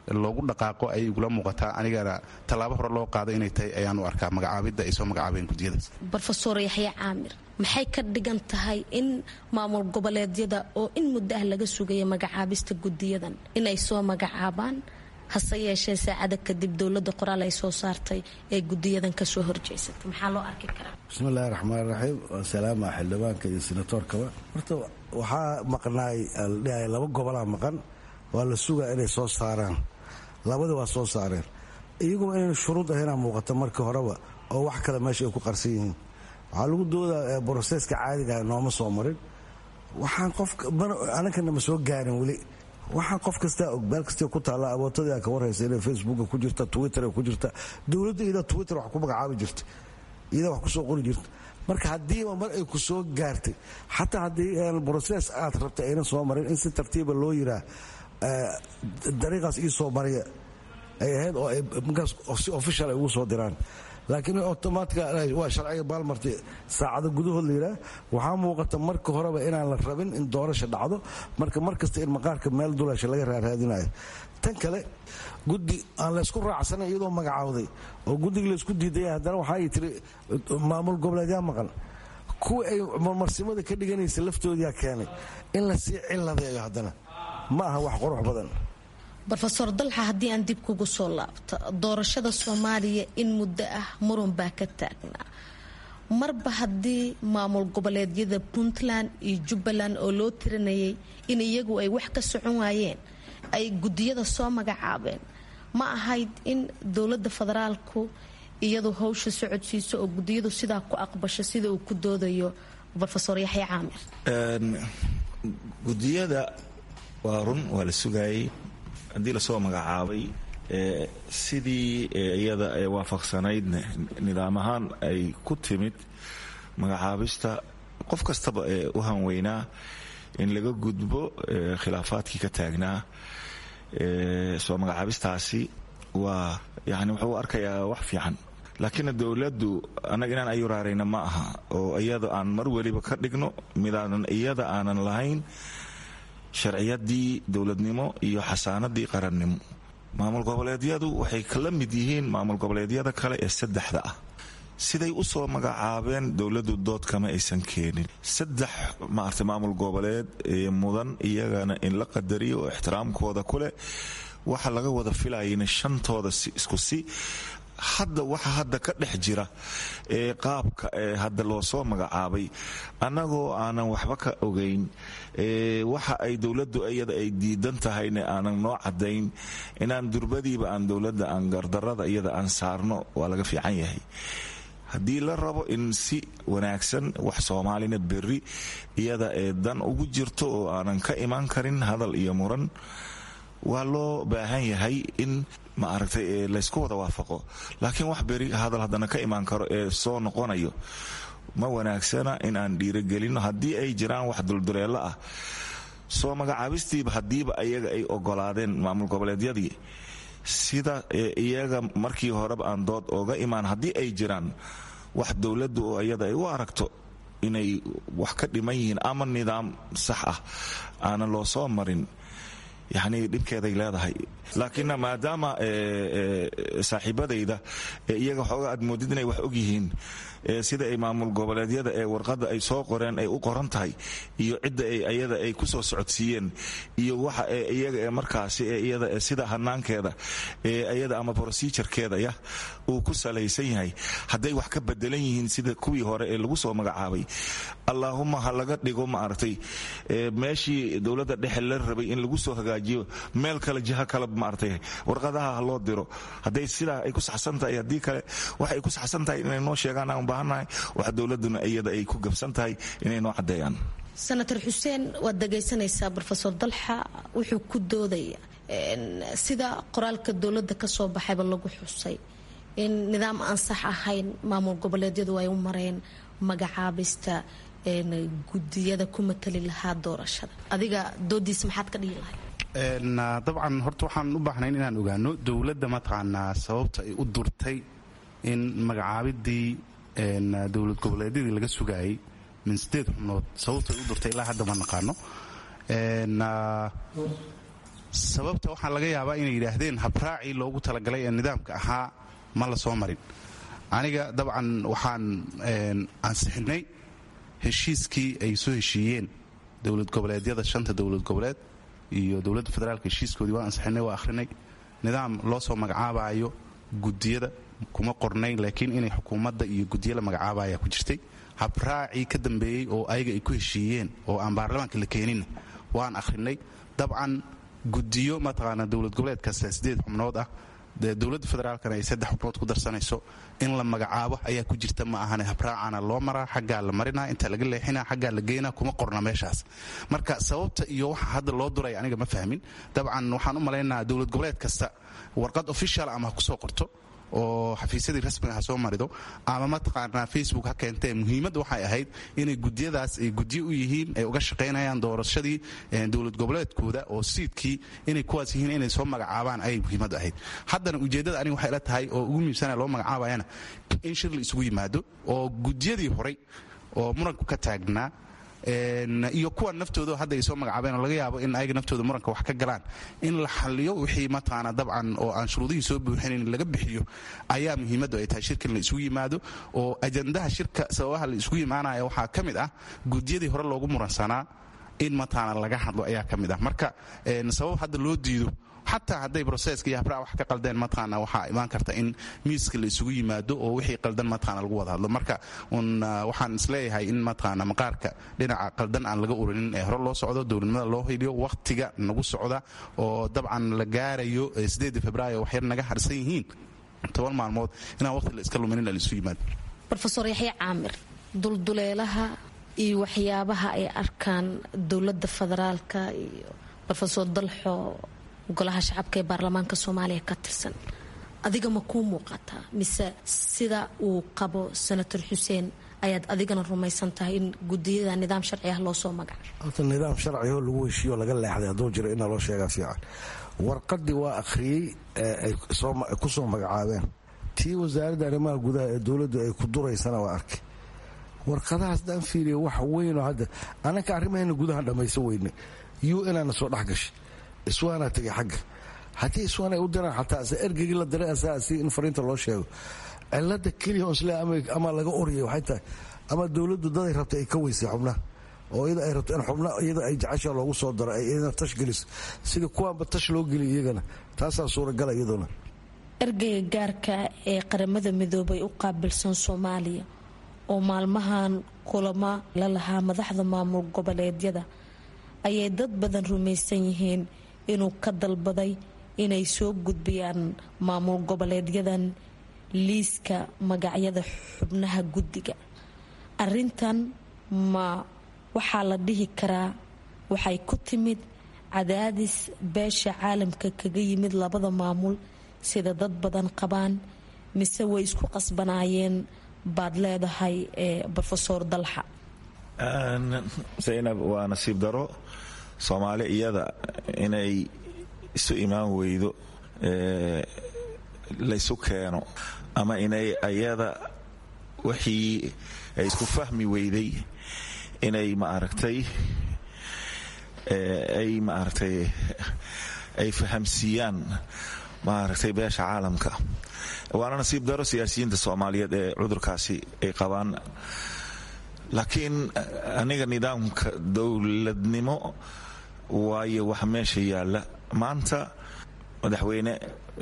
loogu dhaqaaqo ayay igula muuqataa anigana tallaabo hore loo qaado inay tahay ayaan u arkaa magacaabidda ay soo magacaabeen gudiyadaas. brofesor yaxya caamir, maxay ka dhigan tahay in maamul goboleedyada oo in muddo ah laga sugaya magacaabista gudiyadan inay soo magacaabaan, hase yeeshee saacada kadib dowladda qoraal ay soo saartay ee gudiyadan ka soo horjeysatay, maxaa loo arki karaa? bismillahi raxmaan raxiim. waa salaama xildhibaanka iyo senatoorkaba. horta waxaa maqnaay aldhihay 2 gobolaa maqan, waa la sugaa inay soo saaraan. labada waa soo saareen, iyaguna inayna shuruud ahaynaa muuqata markii horeba oo wax kale meesha ay ku qarsan yihiin. waxaa lagu doodaa broseska caadiga nooma soo marin, waxaan anankana ma soo gaarin weli. waxaan qof kastaa og, meel kasta ku taalla, abootadii ka warhaysa inay facebooka ku jirta, twitter ku jirta. dowladda iyada twitter wax ku magacaabi jirta, iyada wax ku soo qori jirta. marka haddiiba mar ay ku soo gaartay, xataa haddii broses aad rabtay ayna soo marin, in si tartiiba loo yiraa dariiqaas ii soo mariya ay ahayd oo ay markaas si official ay ugu soo diraan. laakiin automatica waa sharciga baalmartay saacado gudahood la yidhaah. waxaa muuqata marka horeba inaan la rabin in doorasha dhacdo, marka mar kasta in maqaarka meel dulasha laga raaraadinayo. tan kale guddi aan laysku raacsanan iyadoo magacaawday oo guddiga laysku diidaya, haddana waxaay tiri maamul goboleedyaa maqan. kuwa ay marmarsimada ka dhiganaysa laftoodiyaa keenay in la sii ciladeeyo. haddana ma aha wax qurux badan. brofesor dalxa, haddii aan dib kugu soo laabto, doorashada soomaaliya in muddo ah muran baa ka taagnaa. marba haddii maamul goboleedyada puntland iyo jubbaland oo loo tirinayay in iyagu ay wax ka socon waayeen ay gudiyada soo magacaabeen, ma ahayd in dowladda federaalku iyadu hawsha socodsiiso oo gudiyadu sidaa ku aqbasho sida uu ku doodayo brofesor yaxya caamir? gudiyada waa run, waa la sugaayay. haddii lasoo magacaabay sidii iyada ee waafaqsanaydna nidaam ahaan ay ku timid magacaabista, qof kastaba ee u hanweynaa in laga gudbo khilaafaadkii ka taagnaa. soo magacaabistaasi waa yani wuxuu arkayaa wax fiican, laakiin dowladdu annaga inaan ayuraarayna ma aha oo iyada aan mar weliba ka dhigno midaanan iyada aanan lahayn sharciyadii dowladnimo iyo xasaanadii qarannimo. maamul goboleedyadu waxay kala mid yihiin maamul goboleedyada kale ee 3 ah. siday u soo magacaabeen dowladdu dood kama aysan keenin. 3 maamul goboleed ee mudan iyagana in la qadariyo oo ixtiraamkooda ku leh. waxa laga wada filayayna 5tooda isku si. hadda waxa hadda ka dhex jira ee qaabka ee hadda loo soo magacaabay, annagoo aanan waxba ka ogayn, waxa ay dowladdu iyada ay diidan tahayna aanan noo cadayn, inaan durbadiiba aan dowladda aan gardarada iyada aan saarno waa laga fiican yahay. haddii la rabo in si wanaagsan wax soomaalina berri iyada ee dan ugu jirto oo aanan ka imaan karin hadal iyo muran, waa loo baahan yahay in maaragtay laysku wada waafaqo. laakiin wax beri hadal haddana ka imaan karo ee soo noqonayo ma wanaagsana in aan dhiirigelino. haddii ay jiraan wax dulduleelo ah, soo magacaabistiiba haddiiba ayaga ay ogolaadeen maamul goboleedyadii, sida iyaga markii horeba aan dood ooga imaan, haddii ay jiraan wax dowladdu oo iyada ay u aragto inay wax ka dhiman yihiin ama nidaam sax ah aanan loo soo marin, yani dhibkeeday leedahay. laakiin maadaama saaxiibadayda iyaga xooga aad moodid inay wax og yihiin, sida ay maamul goboleedyada ee warqadda ay soo qoreen ay u qoran tahay, iyo cidda iyada ay ku soo socodsiiyeen, iyo waxa iyaga ee markaasi iyada sida hanaankeeda iyada ama procedurekeeda uu ku salaysan yahay, hadday wax ka bedelan yihiin sida kuwii hore ee lagu soo magacaabay, allaahuma ha laga dhigo maaragtay meeshii dowladda dhexe la rabay in lagu soo hagaajiyo meel kale, jiha kale maaragtay warqadaha ha loo diro. hadday sidaa ay ku saxsan tahay, haddii kale waxay ku saxsan tahay inay noo sheegaan aan baahannahay, wax dowladduna iyada ay ku gabsan tahay inay noo caddeeyaan. senator xuseen, waad dhagaysanaysaa brofesor dalxa wuxuu ku doodaya sida qoraalka dowladda ka soo baxayba lagu xusay in nidaam aan sax ahayn maamul goboleedyadu ay u mareen magacaabista gudiyada ku matali lahaa doorashada. adiga doodiisa maxaad ka dhihi lahay? dabcan horta waxaan u baahnayn inaan ogaano dowladda mataqaanaa sababta ay u durtay in magacaabidii dowlad goboleedyadii laga sugaayay min 8 xubnood sababta ay u durtay ilaa hadda ma naqaano. sababta waxaa laga yaabaa inay yidhaahdeen habraacii loogu talagalay ee nidaamka ahaa ma la soo marin. aniga dabcan waxaan ansixinay heshiiskii ay soo heshiiyeen dowlad goboleedyada 5 dowlad goboleed iyo dowladda federaalka heshiiskoodii waa ansixinay, waa akhrinay. nidaam loo soo magacaabayo gudiyada kuma qornayn, laakiin inay xukuumadda iyo gudiyo la magacaabaya ku jirtay. habraacii ka dambeeyey oo ayaga ay ku heshiiyeen oo aan baarlamaanka la keenin waan akhrinay. dabcan gudiyo mataqaana dowlad goboleedkaas 8 xubnood ah, dowladda federaalkana ay 3 xubnood ku darsanayso in la magacaabo ayaa ku jirta. ma ahane habraacana loo maraa, xaggaa la marinaa, inta laga leexinaa, xaggaa la geynaa, kuma qorna meeshaas. marka sababta iyo waxa hadda loo duray aniga ma fahmin. dabcan waxaan u malaynaa dowlad goboleed kasta warqad official ama ha kusoo qorto oo xafiisyadii rasmiga ha soo marido ama mataqaanaa Facebook ha keentee. muhiimadda waxay ahayd inay gudiyadaas ay gudiyo u yihiin, ay uga shaqaynayaan doorashadii dowlad goboleedkooda oo siidkii inay kuwaas yihiin inay soo magacaabaan ayay muhiimadda ahayd. haddana ujeeddada aniga waxay la tahay oo ugu muhiimsanaa loo magacaabayana in shir la isugu yimaado oo gudiyadii horay oo muranku ka taagnaa iyo kuwa naftooda hadda ay soo magacaabeen oo laga yaabo in ayaga naftooda muranka wax ka galaan in la xalliyo wixii mataqaana dabcan oo aan shuruudihii soo buuxinayn laga bixiyo ayaa muhiimaddu ay tahay shirkan la isugu yimaado. oo ajandaha shirka sababaha la isugu imaanaya waxaa ka mid ah gudiyadii hore loogu muransanaa in mataqaana laga hadlo ayaa ka mid ah. marka sabab hadda loo diido xataa hadday broseska iyo habraac wax ka qaldeen mataqaana waxaa imaan karta in miiska la isugu yimaado oo wixii qaldan mataqaana lagu wada hadlo. marka waxaan isleeyahay in mataqaana maqaarka dhinaca qaldan aan laga urinin ee hore loo socdo, dowladnimada loo heliyo, wakhtiga nagu socda oo dabcan la gaarayo 8 Febraayo wax yar naga harsan yihiin 10 maalmood inaan waqti la iska luminin la isu yimaado. Professor Yaxya Caamir, dulduleelaha iyo waxyaabaha ay arkaan dowladda federaalka iyo Professor Dalxo golaha shacabka ee baarlamaanka Soomaaliya ka tirsan, adiga ma kuu muuqataa mise sida uu qabo Senator Xuseen ayaad adigana rumaysan tahay in gudiyada nidaam sharci ah loo soo magacaabo? horta nidaam sharci oo lagu heshiiyo laga leexday hadduu jiro in loo sheegaa fiican. warqadii waa akhriyey ay ku soo magacaabeen, tii wasaaradda arrimaha gudaha ee dowladdu ay ku duraysana waa arkay. warqadahaas daan fiiriya wax weyn oo hadda anaka arrimaheena gudaha dhammaysan weyne UN-ana soo dhex gashay, iswaana tagay xagga. haddii iswaan ay u diraan xataa se ergeygii la diray asaasi in fariinta loo sheego. cilada keliya oo isle ama laga oriyay waxay tahay ama dowladdu daday rabtay ay ka weysay xubnaha oo iyada ay rabto in xubna iyada ay jecesha loogu soo daro ay iyadana tash geliso sida kuwaanba tash loo geliy iyagana taasaa suuragala iyaduna. ergeyga gaarka ee qaramada midoobay u qaabilsan Soomaaliya oo maalmahan kulamo la lahaa madaxda maamul goboleedyada ayay dad badan rumaysan yihiin inuu ka dalbaday inay soo gudbiyaan maamul goboleedyadan liiska magacyada xubnaha guddiga. arrintan ma waxaa la dhihi karaa waxay ku timid cadaadis beesha caalamka kaga yimid labada maamul sida dad badan qabaan, mise way isku qasbanaayeen baad leedahay Professor Dalxa? Zainab, waa nasiib daro Soomaali iyada inay isu imaan weydo laysu keeno ama inay ayada wixii ay isku fahmi weyday inay ay fahamsiiyaan beesha caalamka. waana nasiib daro siyaasiyiinta Soomaaliyeed ee cudurkaasi ay qabaan. laakiin aniga nidaamka dowladnimo waayo wax meesha yaalla maanta madaxweyne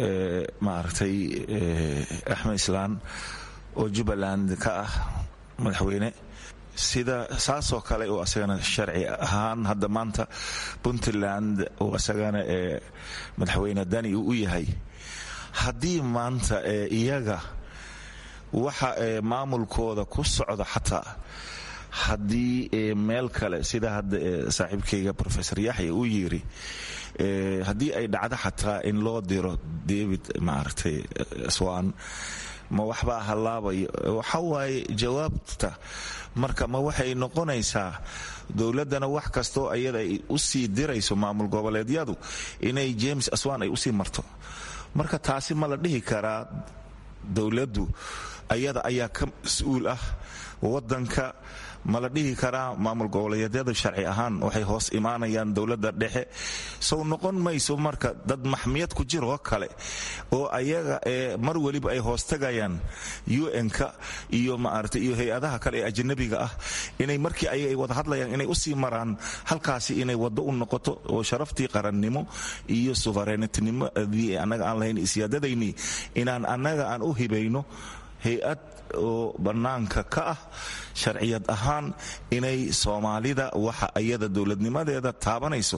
Axmed Islaan oo Jubbaland ka ah madaxweyne sida saasoo kale oo asagana sharci ahaan hadda maanta Puntland oo asagana madaxweyne Dani u yahay. haddii maanta iyaga waxa maamulkooda ku socda xataa haddii meel kale sida hadda saaxiibkayga Professor Yaxya uu yiri haddii ay dhacdo xataa in loo diro David Swan ma waxba halaabayo. waxa waaye jawaabta marka ma waxay noqonaysaa dowladana wax kastoo ayada ay u sii dirayso maamul goboleedyadu inay James Aswan ay u sii marto. marka taasi ma la dhihi karaa dowladdu ayada ayaa ka mas-uul ah wadanka ma la dhihi karaa maamul goboleedyada sharci ahaan waxay hoos imaanayaan dowladda dhexe sow noqon mayso marka dad maxmiyad ku jiroo kale oo ayaga mar weliba ay hoostagayaan UN-ka iyo maaragtay iyo hay-adaha kale ee ajnabiga ah inay markii ay wada hadlayaan inay usii maraan halkaasi inay waddo u noqoto oo sharaftii qarannimo iyo suverenitinimadii annaga aan lahayn siyaadadaynii inaan annaga aan u hibayno hay-ad oo bannaanka ka ah sharciyad ahaan inay soomaalida waxa iyada dowladnimadeeda taabanayso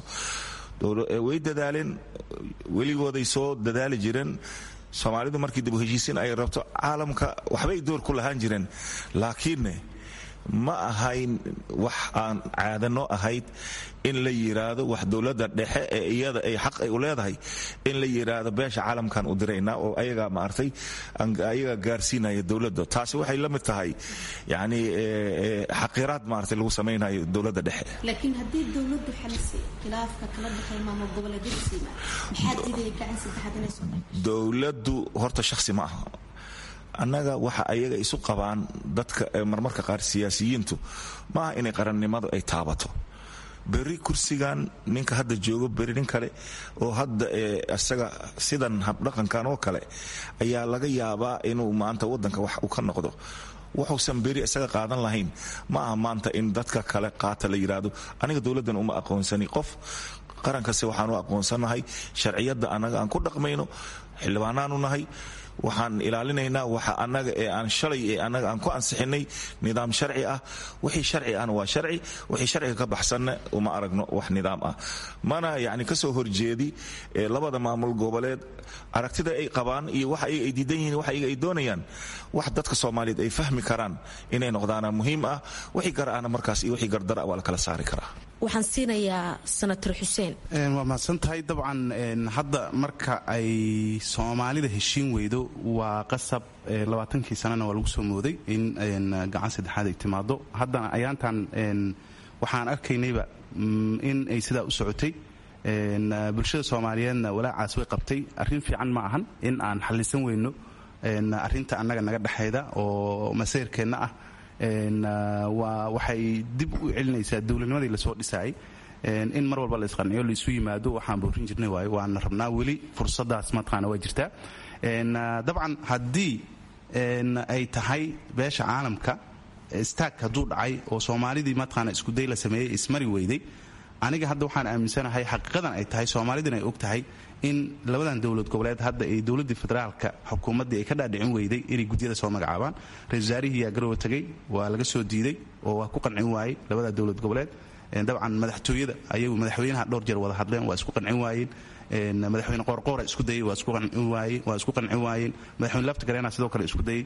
way dadaaleen weligooday soo dadaali jireen soomaalidu markii dib u heshiisiin ay rabto caalamka waxbay door ku lahaan jireen laakiinne ma ahayn wax aan caadano ahayd in la yiraahdo wax dowladda dhexe ee iyada ay xaq ay u leedahay in la yiraahdo beesha caalamkan u diraynaa oo ayaga maartay ayaga gaarsiinaya dowladda taasi waxay la mid tahay yani xaqiraad maartay lagu samaynayo dowladda dhexe laakiin haddii dowladdu xalisay khilaafka kala dhexay maamul goboleedyada maxaa diiday gacan saddexaad inay soo dhexgasho dowladdu horta shakhsi ma aha annaga waxa ayaga isu qabaan dadka marmarka qaar siyaasiyiintu maaha inay qarannimadu ay taabato berri kursigan ninka hadda joogo berri nin kale oo hadda isaga sidan habdhaqankan oo kale ayaa laga yaabaa inuu maanta waddanka wax u ka noqdo wuxuusan berri isaga qaadan lahayn ma aha maanta in dadka kale qaata la yidhaahdo aniga dowladdan uma aqoonsani qof qarankasi waxaan u aqoonsanahay sharciyadda annaga aan ku dhaqmayno xildhibaanaanu nahay waxaan ilaalinaynaa waxa annaga ee aan shalay ee annaga aan ku ansixinay nidaam sharci ah wixii sharci ahna waa sharci wixii sharciga ka baxsanna uma aragno wax nidaam ah mana yacni ka soo horjeedi labada maamul goboleed aragtida ay qabaan iyo waxa ay diidan yihiin waxa ay doonayaan wax dadka Soomaaliyeed ay fahmi karaan inay noqdaan muhiim ah wixii garaana markaas iyo wixii gardara waa la kala saari karaa waxaan siinayaa senator Xuseen waa mahadsantahay dabcan hadda marka ay Soomaalida heshiin weydo waa qasab 20kii sanana waa lagu soo mooday in gacan saddexaad ay timaado haddana ayaantan waxaan arkaynayba in ay sidaa u socotay bulshada Soomaaliyeedna walaacaas way qabtay arrin fiican ma ahan in aan xallisan weyno arrinta annaga naga dhaxayda oo maseerkeenna ah waxay dib u celinaysaa dowladnimadii lasoo dhisaayay in mar walba la isqanciyo la isu yimaado waxaan boorin jirnay waayo waana rabnaa weli fursadaas mataqaana waa jirtaa dabcan haddii ay tahay beesha caalamka istaag hadduu dhacay oo soomaalidii mataqaana iskuday la sameeyey ismari weyday aniga hadda waxaan aaminsanahay xaqiiqadan ay tahay soomaalidina ay og tahay in labadan dowlad goboleed hadda ay dowladii federaalka xukuumaddii ay ka dhaadhicin weyday inay gudyada soo magacaabaan ra-isul wasaarihii yaa garowa tegey waa laga soo diiday oo waa ku qancin waayey labada dowlad goboleed dabcan madaxtooyada ayagu madaxweynaha dhowr jeer wada hadleen waa isku qancin waayeen madaxweyne qoorqoora isku dayey waa isku qancin waayeen madaxweyne laftigareena sidoo kale isku dayey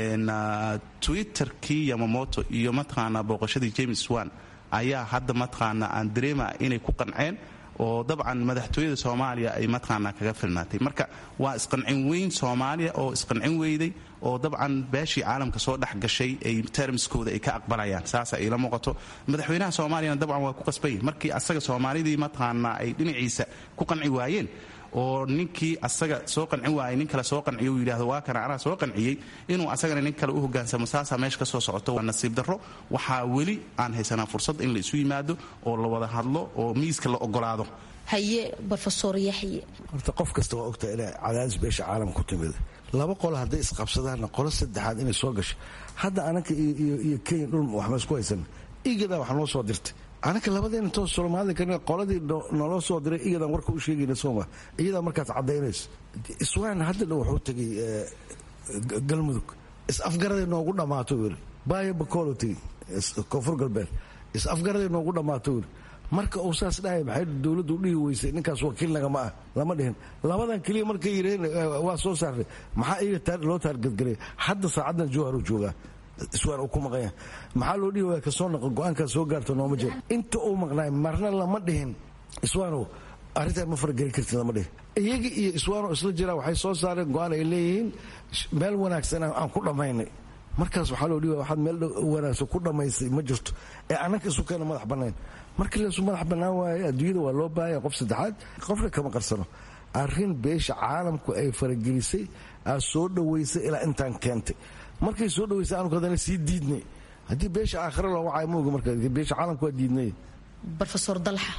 twitterkii yamamoto iyo mataqaanaa booqashadii James Wan ayaa hadda mataqaanaa aan dareema inay ku qanceen oo dabcan madaxtooyada Soomaaliya ay mataqaanaa kaga filnaatay marka waa isqancin weyn Soomaaliya oo isqancin weyday oo dabcan beeshii caalamka soo dhex gashay ay termskooda ay ka aqbalayaan saasa ay la muuqato madaxweynaha Soomaaliyana dabcan waa ku qasbay markii asaga Soomaalidii mataqaanaa ay dhinaciisa ku qanci waayeen oo ninkii asaga soo qancin waayay nin kale soo qanciyo uu yiraahdo waa kana anaa soo qanciyay inuu asagana nin kale u hogaansamo saasa meesha ka soo socoto waa nasiib darro waxaa weli aan haysanaa fursad in la isu yimaado oo la wada hadlo oo miiska la ogolaado haye professor Yaxye horta qof kasta waa ogtaa inay cadaadis beesha caalamka ku timid laba qolo hadday isqabsadaan qolo saddexaad inay soo gasho hadda anaka iyo Kenya dhul wax ma isku haysan igada wax noo soo dirtay anaka labadeena toos Soomaalida kana qoladii noo soo diray iyadan warka u sheegayna Sooma iyada markaas cadeynayso iswaan hadda wuxuu tagay galmudug is afgaraday noogu dhamaato weli baayo bakooloti koonfur galbeed is afgaraday noogu dhamaato weli marka uu saas dhahay maxay dawladdu u dhihi weysay ninkaas wakiil nagama ah lama dhihin labadan kaliya markay yireen waa soo saaray maxaa iyaga loo taargadgalay hadda saacadan jooharu joogaa iswaan uu ku maqaya maxaa loo dhihi waa ka soo noqon go'aanka soo gaarto nooma jiro inta uu maqnaay marna lama dhihin iswaano arrinta ma fargelin kartid lama dhihin iyaga iyo iswaano isla jira waxay soo saareen go'aan ay leeyihiin meel wanaagsan aan ku dhamaynay markaas waxaa loo dhihi waxaad meel wanaagsan ku dhamaysay ma jirto ee anaka isu keena madax bannaan markii la isu madax bannaan waaye adduunyada waa loo baahaya qof saddexaad qofna kama qarsano arrin beesha caalamku ay faragelisay aa soo dhowaysay ilaa intaan keentay markay soo dhawaysay aanu kadana sii diidnay haddii beesha aakhira loo wacay mooga marka beesha caalamka waa diidnay. Professor Dalxa,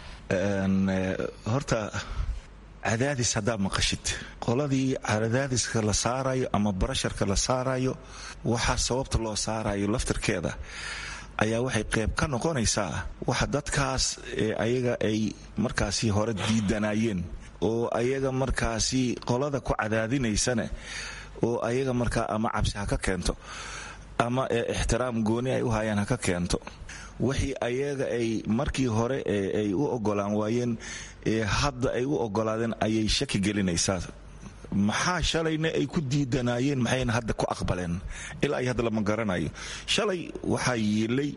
horta cadaadis haddaad maqashid, qoladii cadaadiska la saarayo ama barasharka la saarayo, waxaa sababta loo saarayo laftirkeeda ayaa waxay qayb ka noqonaysaa waxa dadkaas ayaga ay markaasi hore diidanayeen oo ayaga markaasi qolada ku cadaadinaysana oo ayaga markaa ama cabsi ha ka keento ama ixtiraam gooni ay u hayaan ha ka keento. wixii ayaga ay markii hore ay u ogolaan waayeen hadda ay u ogolaadeen ayay shaki gelinaysaa. maxaa shalayna ay ku diidanaayeen maxayna hadda ku aqbaleen ilaa ay hadda lama garanayo. shalay waxaa yiilay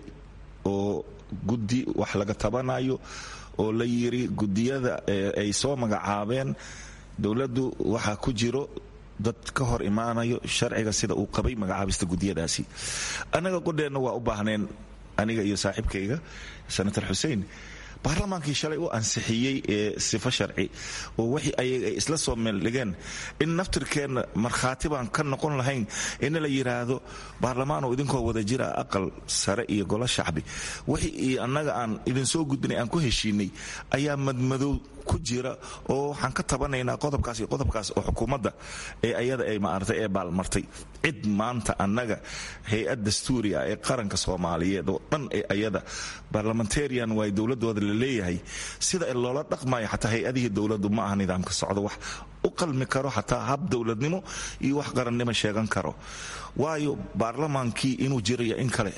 oo guddi wax laga tabanayo oo la yiri gudiyada ay soo magacaabeen dowladdu waxaa ku jiro dad ka hor imaanayo sharciga sida uu qabay magacaabista gudiyadaasi. annaga qudheenna waa u baahneen, aniga iyo saaxiibkayga senator xuseen, baarlamaankii shalay u ansixiyey sifo sharci oo wixii ayaga ay isla soo meeldhigeen in naftirkeenna markhaati baan ka noqon lahayn in la yidhaahdo baarlamaan oo idinkoo wada jira aqal sare iyo golo shacbi wixii annaga aan idinsoo gudbinay aan ku heshiinay ayaa madmadow ku jira oo waxaan ka tabanaynaa qodobkaas iyo qodobkaas oo xukuumadda ee ayada ay maartay ee baalmartay. cid maanta annaga hay-ad dastuuri ah ee qaranka soomaaliyeed oo dhan ee ayada parliamentarian waay dowladooda la leeyahay sida loola dhaqmayo xataa hay-adihii dowladdu ma aha nidaamka socdo wax u qalmi karo xataa hab dowladnimo iyo wax qarannimo sheegan karo. waayo baarlamaankii inuu jiraya in kale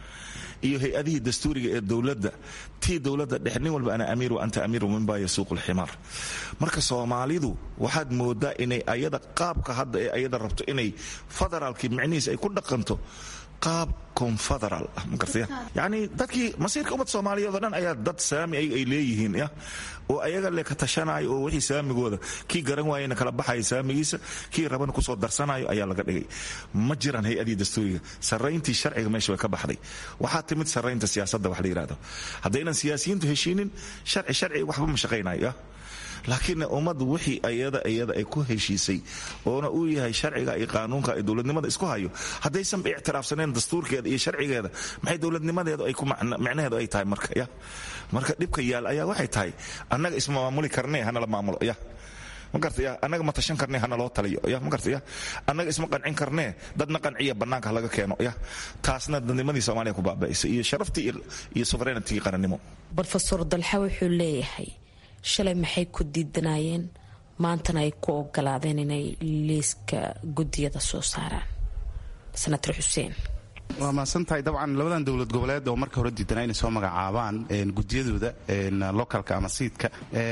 iyo hay-adihii dastuuriga ee dowladda tii dowladda dhex nin walba ana amiir wa anta amiiru minbaa yasuuqu lximaar. marka soomaalidu waxaad moodaa inay ayada qaabka hadda ee ayada rabto inay federaalkii micnihiis ay ku dhaqanto qaab confederal ah magartaya. yacni dadkii masiirka ummad soomaaliyeed oo dhan ayaa dad saami ay leeyihiin oo ayaga le ka tashanayo oo wixii saamigooda kii garan waayena kala baxaya saamigiisa kii rabana kusoo darsanayo ayaa laga dhigay. ma jiraan hay-adii dastuuriga, sarrayntii sharciga meesha way ka baxday. waxaa timid sarraynta siyaasadda wax la yidhahdo. haddaynan siyaasiyiintu heshiinin sharci waxba ma shaqaynayo. laakiin ummaddu wixii ayada ay ku heshiisay oona uu yahay sharciga iyo qaanuunka ee dowladnimada isku hayo haddaysan ictiraafsaneen dastuurkeeda iyo sharcigeeda maxay dowladnimadeedu ay ku macnaheedu ay tahay marka dhibka yaal ayaa waxay tahay annaga isma maamuli karnee hanala maamulo magartaya annaga ma tashan karnee hana loo taliyo magartaya annaga isma qancin karnee dadna qanciya bannaanka laga keeno taasna dadnimadii Soomaaliya ku baaba'aysa iyo sharaftii iyo sovereignty qarannimo. Professor Dalxa wuxuu leeyahay shalay maxay ku diidanayeen maantana ay ku ogolaadeen inay liiska gudiyada soo saaraan. senator xuseen, waa maasantahay. dabcan labadan dowlad goboleed oo marka hore diidanaa inay soo magacaabaan gudiyadooda localka ama siidka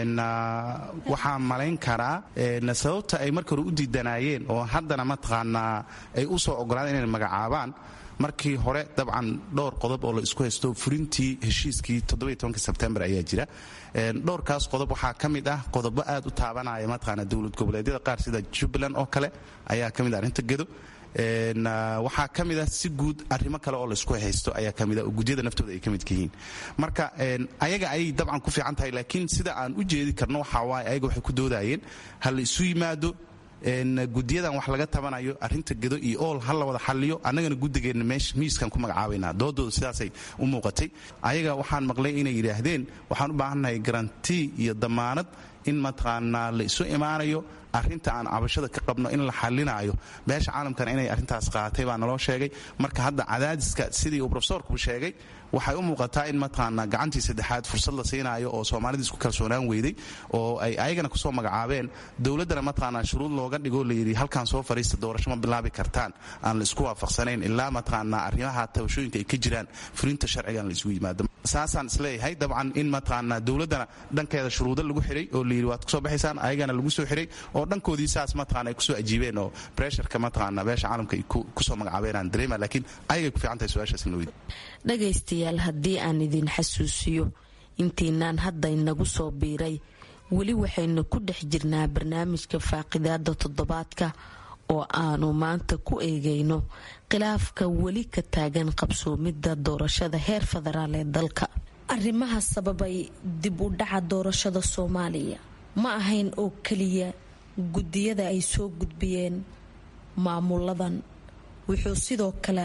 waxaa malayn karaa sababta ay marka hore u diidanaayeen oo haddana mataqaanaa ay u soo ogolaadeen inay magacaabaan. markii hore dabcan dhowr qodob oo la isku haysto furintii heshiiskii 17 sebtembar ayaa jira. dhowrkaas qodob waxaa ka mid ah qodobo aad u taabanaya mataqaanaa dowlad goboleedyada qaar sida Jubbaland oo kale ayaa ka mid ah arrinta gedo. waxaa ka mid ah si guud arrimo kale oo la isku haysto ayaa ka mid ah oo gudiyada naftooda ay ka mid yihiin. marka ayaga ay dabcan ku fiican tahay, laakiin sida aan u jeedi karno waxaa waaye ayaga waxay ku doodayeen hal isu yimaado gudiyadan wax laga tabanayo arrinta gedo iyo ool hal la wada xalliyo, annagana guddigeena miiskan ku magacaabaynaa. doodooda sidaasay u muuqatay. ayaga waxaan maqlay inay yidhaahdeen waxaan u baahannahay garantii iyo damaanad in mataqaanaa la isu imaanayo arrinta aan cabashada ka qabno in la xalinaayo. beesha caalamkana inay arrintaas qaadatay baa naloo sheegay. marka hadda cadaadiska sidii uu profesorku sheegay waxay u muuqataa in mataqaanaa gacantii saddexaad fursad la siinaayo oo soomaalida isku kalsoonaan weyday oo ay ayagana kusoo magacaabeen. dowladdana mataqaanaa shuruud looga dhigoo layidhi halkaan soo fariista doorasho ma bilaabi kartaan aan la isku waafaqsanayn ilaa mataqaanaa arrimaha tabashooyinka ay ka jiraan fulinta sharcigan la isugu yimaado. saasaan isleeyahay dabcan in mataqaanaa dowladdana dhankeeda shuruudo lagu xiray oo layidhi waad kusoo baxaysaan, ayagana lagu soo xiray oo dhankoodii saas mataqaana ay kusoo ajiibeen oo pressureka mataqaanaa beesha caalamka ay kusoo magacaabeenaan dareema. laakiin ayagay ku fiican tahay su-aashaas in la weydiiyo. dhagaystayaal, haddii aan idin xasuusiyo intiinaan hadda inagu soo biiray weli waxaynu ku dhex jirnaa barnaamijka faaqidaada toddobaadka oo aanu maanta ku eegayno khilaafka weli ka taagan qabsoomidda doorashada heer federaal ee dalka. arrimaha sababay dib u dhaca doorashada Soomaaliya ma ahayn oo keliya gudiyada ay soo gudbiyeen maamuladan, wuxuu sidoo kale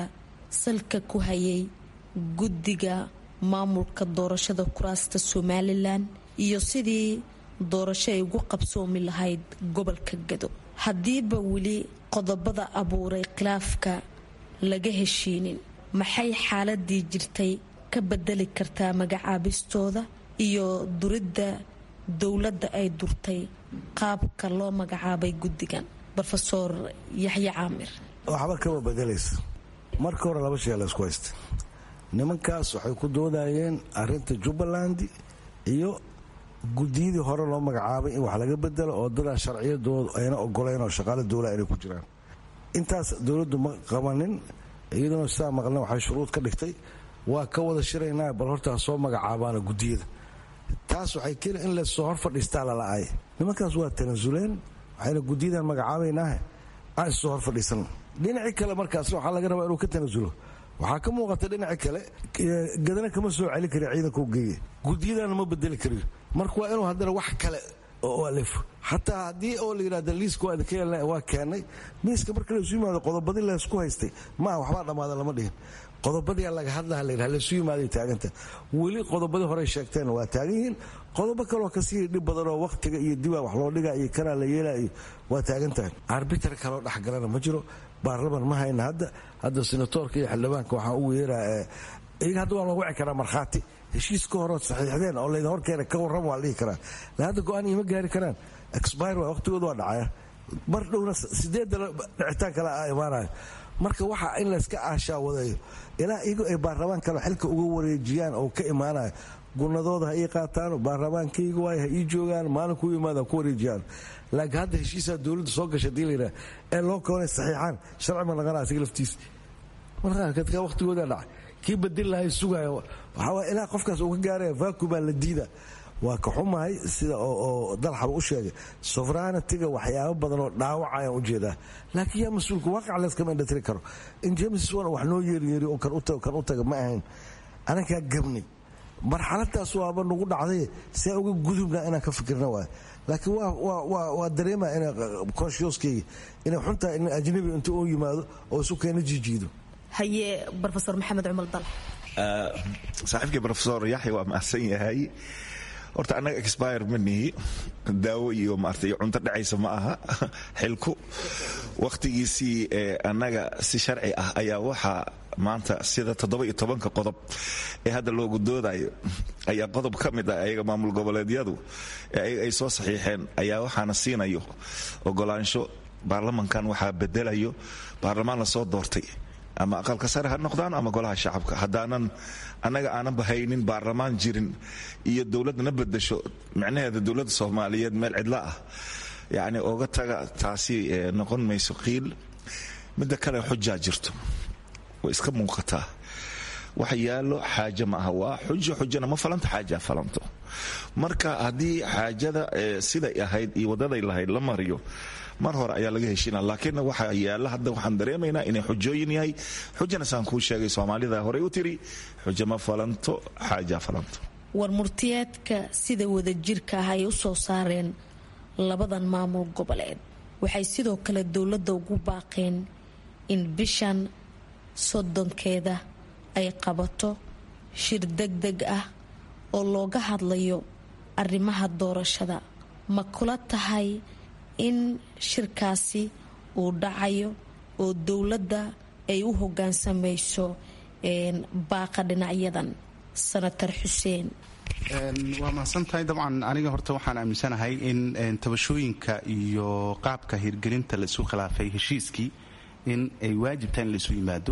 salka ku hayay guddiga maamulka doorashada kuraasta somalilan iyo sidii doorasho ay ugu qabsoomi lahayd gobolka Gado. Haddiiba weli qodobada abuuray khilaafka laga heshiinin, maxay xaaladii jirtay ka bedeli kartaa magacaabistooda iyo duridda dowladda ay durtay qaabka loo magacaabay guddigan? Professor Yaxya Caamir. waxba kama bedelaysa. marka hore laba shay la isku haystay. nimankaas waxay ku doodayeen arrinta Jubbaland iyo guddiyadii hore loo magacaabay in wax laga bedelo oo dada sharciyadooda ayna ogoleen oo shaqaale dawladda ay ku jiraan. intaas dawladdu ma qabanin, iyadoo saa maqlan waxay shuruud ka dhigtay waa ka wada shiraynaa bal horta soo magacaabana guddiyada. taas waxay keenay in la soo hor fadhiistaa la la'ay. nimankaas waa tanasuleen, waxayna guddiyadan magacaabaynaa aan soo hor fadhiisan. dhinaci kale markaas waxaa laga rabaa inuu ka tanasulo. waxaa ka muuqata dhinaci kale gadana kama soo celi kari ciidanka u geeye, guddiyadana ma bedeli karin. marka waa inuu haddana wax kale oo alif xataa haddii oo la yidhahda liiska waa keenay miiska marka laysu yimaado qodobadii laysku haystay maaha waxbaa dhammaada lama dhihin. qodobadii laga hadlaha la yidhaha laysu yimaaday taaganta. weli qodobadii horey sheegteen waa taagan yihiin. qodobo kaleoo kasii dhib badan oo wakhtiga iyo dibaa wax loo dhigaa iyo kanaa la yeelaayo waa taagan tahay. arbiter kaloo dhexgalana ma jiro. baarlaman ma hayna hadda senatoorka iyo xildhibaanka waxaa ugu yeeraa iyaga hadda waa loo wici karaa markhaati heshiiska horood saxiixdeen oo laydin horkeena ka warram waa la dhihi karaa. la hadda go-aan iima gaari karaan. expire waa waqtigooda waa dhacaya. mar dhowna 8 dhicitaan kale a imaanayo. marka waxa in layska aashaa wadayo ilaa iyagu ay baarlamaan kale xilka uga wareejiyaan oo ka imaanayo. gunadooda ha ii qaataan, baarlamaankayga waay ha ii joogaan, maalinku u yimaadaan ku wareejiyaan. laakiin hadda heshiisaa dowladda soo gashay hadii layidhaha ee loo koonay saxiixaan sharci ma naqanaa asiga laftiisa. markaa waqtigooda dhacay kii badil lahay sugaya waxaa ilaa qofkaas uga gaaraya vacuumaa la diida. waa ka xumahay sida oo dalxaba u sheegay sovereignty-ga waxyaabo badan oo dhaawacayaan u jeedaa. laakiin yaa mas-uulka waaqac layskama indhatiri karo. in james wan wax noo yeeriyeeri oo kan u taga ma ahayn. anankaa gabnay marxaladaas waaba nagu dhacday see uga gudubna inaan ka fikirna waay. laakiin waa dareema ina consciouskeyga inay xuntahay in ajnabi inta uu yimaado oo isu keena jiijiido. haye Professor Maxamed Cumar Dal. saaxiibkii Professor Yaxya waa mahadsan yahay. horta annaga expire ma nihi, daawo iyo maartay cunto dhacaysa ma aha. xilku waqtigiisii annaga si sharci ah ayaa waxaa maanta sida 17 qodob ee hadda loogu doodayo ayaa qodob ka mid ah ayaga maamul goboleedyadu ay soo saxiixeen ayaa waxaana siinayo ogolaansho baarlamankan waxaa bedelayo baarlamaan la soo doortay ama aqalka sare ha noqdaan ama golaha shacabka. haddaanan annaga aanan bahaynin baarlamaan jirin iyo dowladna bedesho macnaheeda dowladda Soomaaliyeed meel cidla ah yacni ooga taga taasi noqon mayso qiil. midda kale xujaa jirto way iska muuqataa. waxa yaalo xaaje ma aha, waa xujana ma falanto, xaaja falanto. marka haddii xaajada siday ahayd iyo wadaday lahayd la mariyo mar hore ayaa laga heshiina. laakiin waxa yaala hadda waxaan dareemaynaa inay xujooyin yahay. xujana saan kuu sheegay Soomaalida horey u tiri xujo ma falanto, xaaja falanto. war murtiyeedka sida wadajirka ah ay u soo saareen labadan maamul goboleed waxay sidoo kale dowladda ugu baaqeen in bishan 30keeda ay qabato shir degdeg ah oo looga hadlayo arrimaha doorashada. ma kula tahay in shirkaasi uu dhacayo oo dowladda ay u hoggaansamayso baaqa dhinacyadan? Senator Xuseen. waa mahadsantahay. dabcan aniga horta waxaan aaminsanahay in tabashooyinka iyo qaabka hirgelinta laisu khilaafay heshiiskii in ay waajib tahay in laisu yimaado.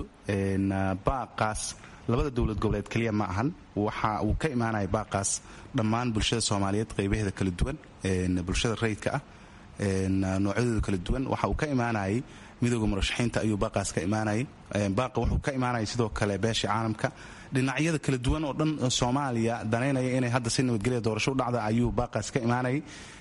baaqaas labada dowlad goboleed keliya ma ahan, waxa uu ka imaanaya baaqaas dhammaan bulshada Soomaaliyeed qaybaheeda kala duwan, bulshada rayidka ah noocyadooda kala duwan. waxa uu ka imaanayay midowga murashaxiinta ayuu baaqaas ka imaanayay. baaqa wuxuu ka imaanayay sidoo kale beesha caalamka dhinacyada kala duwan oo dhan Soomaaliya danaynaya inay hadda si nabadgelyo doorasho u dhacdo ayuu baaqaas ka imaanayay.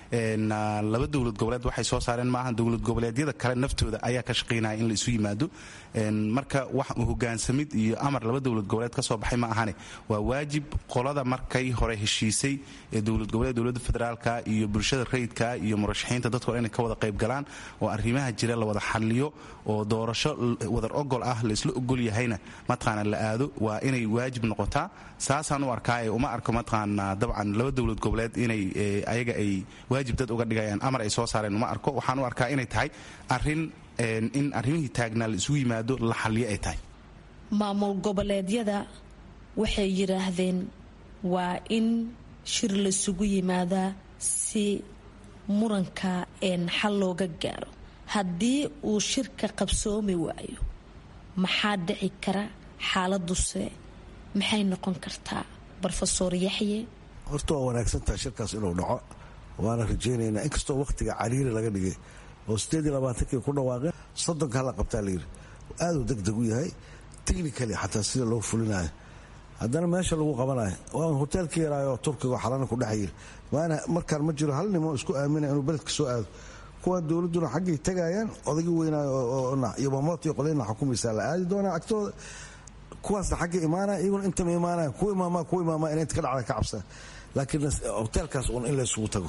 Laba dowlad goboleed waxay soo saareen maahan dowlad goboleedyada kale naftooda ayaa ka shaqeynaya in la isu yimaado. Marka wax hoggaansamid iyo amar laba dowlad goboleed ka soo baxay ma ahane, waa waajib qolada markay hore heshiisay ee dowlad goboleed dowladda federaalka iyo bulshada rayidka iyo murashaxiinta dadku inay ka wada qayb galaan oo arrimaha jira la wada xalliyo oo doorasho wadar ogol ah la isla ogol yahayna mataqaana la aado. waa inay waajib noqotaa. saasaan u arkaay uma arko mataqaana dabcan laba dowlad goboleed inay ayaga ay waajib dad uga dhigayaan amar ay soo saareen uma arko. waxaan u arkaa inay tahay arrin in arrimihii taagnaa la isugu yimaado la xalliyo ay tahay. maamul goboleedyada waxay yidhaahdeen waa in shir laisugu yimaadaa si muranka xal looga gaaro. haddii uu shirka qabsoomi waayo maxaa dhici kara? xaaladuse maxay noqon kartaa? brofesor Yaxye. horta waa wanaagsantahay shirkaas inuu dhaco, waana rajaynaynaa inkastoo wakhtiga cariiri laga dhigay oo 28 ku dhawaaqeen 30 hala qabtaa la yiri aad u degdeg u yahay technically xataa sida loo fulinayo. haddana meesha lagu qabanayo waa hotelka yaraayo Turkiga xalana ku dhaxayay, waana markaan ma jiro hal nimo isku aaminay inuu beledka soo aado. kuwa dowladuna xaggay tagayaan odayga weynaayo oo iyo maamulka qoleena xukuumaysa la aadi doona agtooda, kuwaasna xaggay imaanaa iyaguna inta ma imaanaa kuwa imaama inay ka dhacda ka cabsan. laakiin hotelkaas in la isugu tago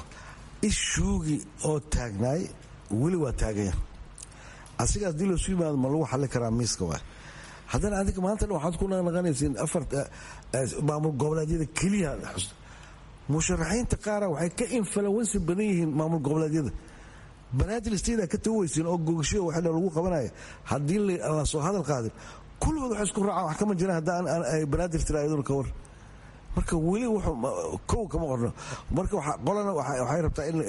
ishuugi oo taagnaay weli waa taagaya. asigaas dilo soo yimaado ma lagu xalli karaa miiska waa. haddana adiga maanta waxaad ku naqanaysiin afarta maamul goboleedyada keliya musharaxiinta qaar waxay ka influence badan yihiin maamul goboleedyada. banaadir isteeda ka tawaysiin oo gogasho waxa lagu qabanaya haddii la soo hadal qaadin kulligood wax isku raaca wax kama jiraan haddaan ay banaadir tiraayaduna ka war. marka weli kow kama qorno. marka qolana waxay rabtaa in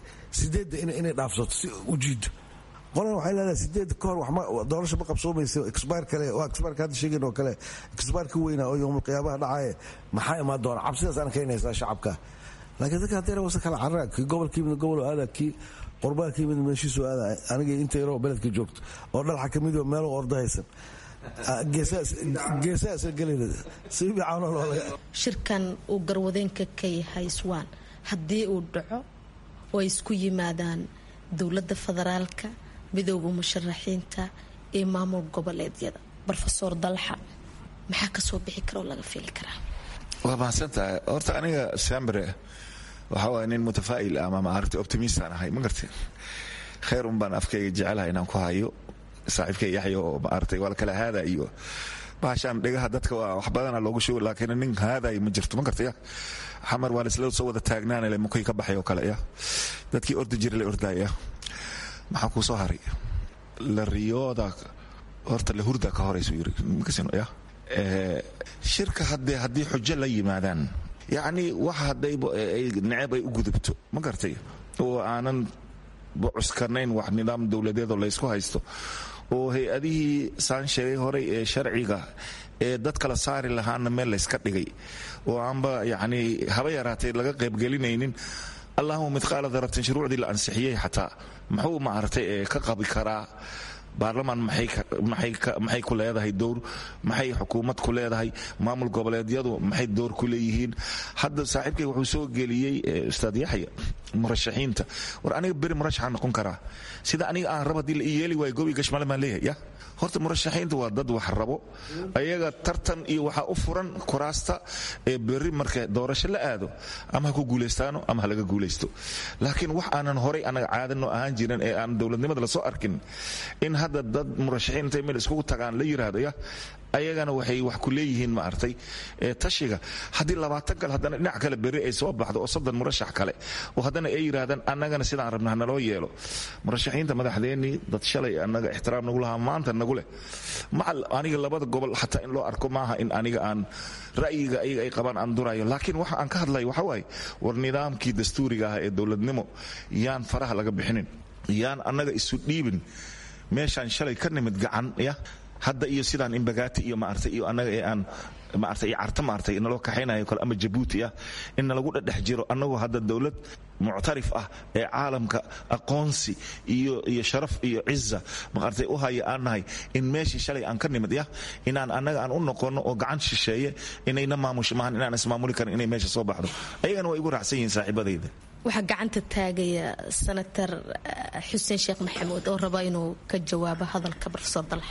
8 inay dhaafsato si u jiido. qolana waxay leedahay 8 ka hor wax doorasho ma qabsoomayso expire kale waa expire ka sheegin oo kale expire ka weyna oo yawm qiyaamaha dhacay maxay ma doona cabsidaas aan keenaysaa shacabka. laakiin dadka hadda wasa kala carraaq ki gobolkii mid gobol aada ki qurbaakii mid meeshiisu aada aniga inta yaro beledka joogto oo dhal xakamido meel ordaysan geesaas galina si biicano loo shirkan uu garwadeenka ka yahay Swan haddii uu dhaco oo isku yimaadaan dowladda federaalka midowga musharaxiinta ee maamul goboleedyada. brofesor Dalxa maxaa ka soo bixi karo laga fili karaa? waa mahadsantahay. horta aniga Sambre waxa waa nin mutafaa'il ama maaragti optimist aan ahay ma gartay. khayr baan afkayga jecelahay inaan ku hayo saaxiibkay Yaxye oo maaragtay wala kala haada iyo baashaan dhigaha dadka waa wax badan loogu sheego laakiin nin haada ma jirto ma gartay. xamar waa isla soo wada taagnaanay mukay ka baxay oo kale dadkii ordi jiray la ordaya maxaa ku soo haray la riyooda horta la hurda ka horeyso yiri makasino shirka haddii xujo la yimaadaan yacni wax hadday necab ay u gudubto ma gartay oo aanan bucuskanayn wax nidaam dowladeed oo la isku haysto oo hay-adihii saan sheegay horey ee sharciga ee dad kala saari lahaana meel layska dhigay oo aanba yacni haba yaraatay laga qaybgelinaynin. allahuma midqaala daratin shuruucdii la ansixiyey xataa muxuu maaragtay ka qabi karaa baarlamaan maxay ku leedahay dowr, maxay xukuumad ku leedahay, maamul goboleedyadu maxay door ku leeyihiin. hadda saaxiibkay wuxuu soo geliyey ustaad Yaxye murashaxiinta. war aniga beri murashaxa noqon karaa sida aniga aan rabo hadii la yeeli waayo gobi gashmale maan leeyahay. horta murashaxiinta waa dad wax rabo ayaga tartan iyo waxa u furan kuraasta ee beri marka doorasho la aado ama ha ku guuleystaano ama ha laga guuleysto. laakiin wax aanan horay anaga caadano ahaan jirin ee aan dowladnimada la soo arkin in hadda dad murashaxiinta meel iskugu tagaan la yiraahdo ayagana waxay wax ku leeyihiin ma artay tashiga haddii 20 kale haddana dhinac kale beri ay soo baxdo oo 30 murashax kale oo haddana ay yiraahdaan annagana sidaan rabnaa naloo yeelo. murashaxiinta madaxdeennii dad shalay annaga ixtiraam nagu lahaa maanta nagu leh macal aniga labada gobol xataa in loo arko maaha in aniga aan ra'yiga ayaga ay qabaan aan durayo. laakiin waxa aan ka hadlayo waxa waaye war nidaamkii dastuuriga ah ee dowladnimo yaan faraha laga bixinin, yaan annaga isu dhiibin meeshaan shalay ka nimid gacan hadda iyo sidaan imbagaati iyo maartay iyo annaga ee aan maartay carta maartay in loo kaxaynayo kale ama Djibouti ah in lagu dhadhex jiro annagoo hadda dawlad muctarif ah ee caalamka aqoonsi iyo sharaf iyo ciza maartay u haya aanahay in meeshii shalay aan ka nimid inaan annaga aan u noqono oo gacan shisheeye inayna maamushaan inaan ismaamuli karin inay meesha soo baxdo ayagana way igu raacsan yihiin saaxiibadayda. waxaa gacanta taagaya senator xuseen sheekh maxamuud oo raba inuu ka jawaabo hadalka professor Dalxa.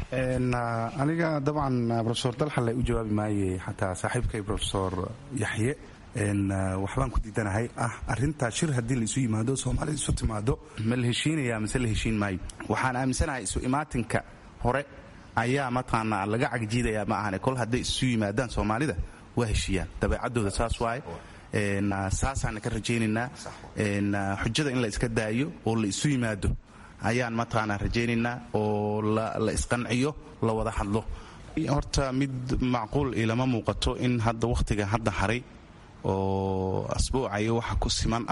aniga dabcan professor Dalxa la u jawaabi maayay xataa saaxiibkay professor Yaxye waxbaan ku diidanahay arintaa shir haddii la isu yimaado Soomaaliya isu timaado ma la heshiinaya mise la heshiin maayo. waxaan aaminsanahay isu imaatinka hore ayaa mataqaanaa laga cagjiidaya ma ahane kol hadday isu yimaadaan Soomaalida waa heshiiyaan dabeecadooda saas waaye saasaan ka rajaynaynaa xujada in la iska daayo oo la isu yimaado ayaan mataqaanaa rajaynaynaa oo la isqanciyo la wada hadlo. horta mid macquul ilama muuqato in hadda wakhtiga hadda haray oo asbuucayo waxa ku siman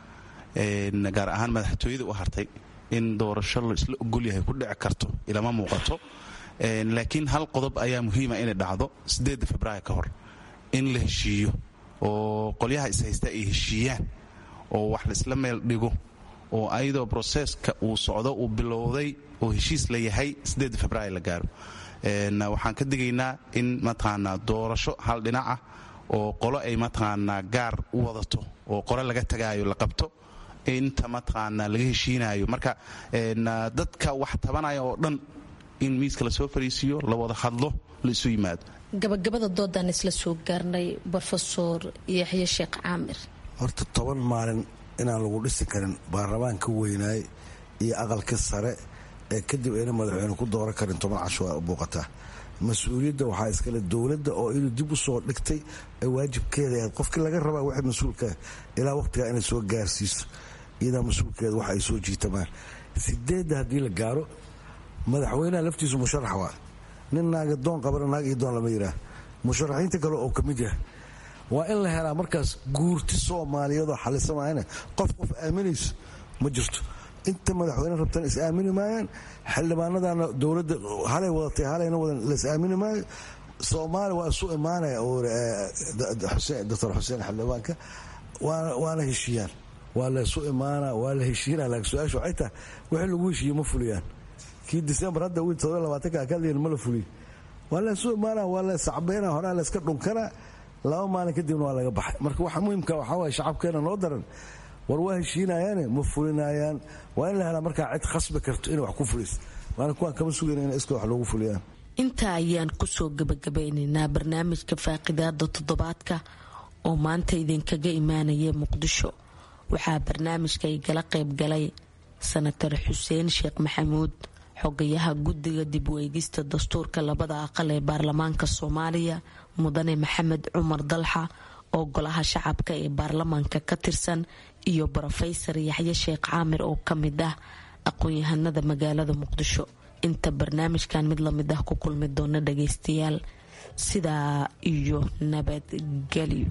gaar ahaan madaxtooyada u hartay in doorasho la isla ogol yahay ku dhici karto ilama muuqato. laakiin hal qodob ayaa muhiima inay dhacdo 8 Febraayo ka hor in la heshiiyo oo qolyaha ishaysta ay heshiiyaan oo wax laisla meel dhigo oo ayadoo broseska uu socdo uu bilowday oo heshiis la yahay 8 Febraayo la gaaro. waxaan ka digaynaa in mataqaanaa doorasho hal dhinac ah oo qolo ay mataqaanaa gaar u wadato oo qolo laga tagaayo la qabto inta mataqaanaa laga heshiinayo. marka dadka wax tabanaya oo dhan in miiska la soo fariisiyo la wada hadlo la isu yimaado. gabagabada doodaan isla soo gaarnay professor Yaxye Sheekh Caamir. horta 10 maalin inaan lagu dhisi karin baarlamaanka weynaay iyo aqalka sare ee kadib ayna madaxweyne ku dooran karin 10 casho waa buuqataa. mas-uuliyadda waxaa iskale dowladda oo inuu dib u soo dhigtay ee waajibkeeda ahayd qofkii laga rabaa waxa mas-uulka ilaa waqtigaa inay soo gaarsiiso iyadaa mas-uulkeeda waxa ay soo jiitamaan. 8 haddii la gaaro madaxweynaha laftiisu musharax waa nin naaga doon qabana naag iyo doon lama yidhaah musharaxiinta kale oo ka mid yahay waa in la helaa markaas guurti Soomaaliyeedoo xalisamayna qof aaminayso ma jirto. inta madaxweyne rabtan is aamini maayaan xildhibaanadana dowladda halay wadatay halayna wadan la is aamini maayo. Soomaali waa isu imaanaya oo Dr. Xuseen xildhibaanka waana heshiiyaan waa la isu imaana waa la heshiinaa laakiin su-aashu waxay tahay wixii lagu heshiiye ma fuliyaan. kii December hadda 27 ka leeyahay ma la fuliyo waa la isu imaana waa la sacbeena hore la iska dhunkana 2 maalin kadibna waa laga baxay. marka waxa muhiimka waxa waa shacabkeena noo daran war waa heshiinayaan ma fulinayaan waa in la helaa markaa cid khasbi karto inay wax ku fuliso waana kuwaan kama sugayna in iska wax loogu fuliyaan. intaa ayaan kusoo gabagabeynaynaa barnaamijka faaqidaada toddobaadka oo maanta idinkaga imaanaya Muqdisho. waxaa barnaamijka igala qayb galay senator Xuseen Sheekh Maxamuud, xogayaha guddiga dib u eegista dastuurka labada aqal ee baarlamaanka Soomaaliya mudane Maxamed Cumar Dalxa oo golaha shacabka ee baarlamaanka ka tirsan, iyo Professor Yaxye Sheekh Caamir oo ka mid ah aqoon-yahanada magaalada Muqdisho. inta barnaamijkan mid lamid ah ku kulmi doona dhagaystayaal sidaa iyo nabadgelyo.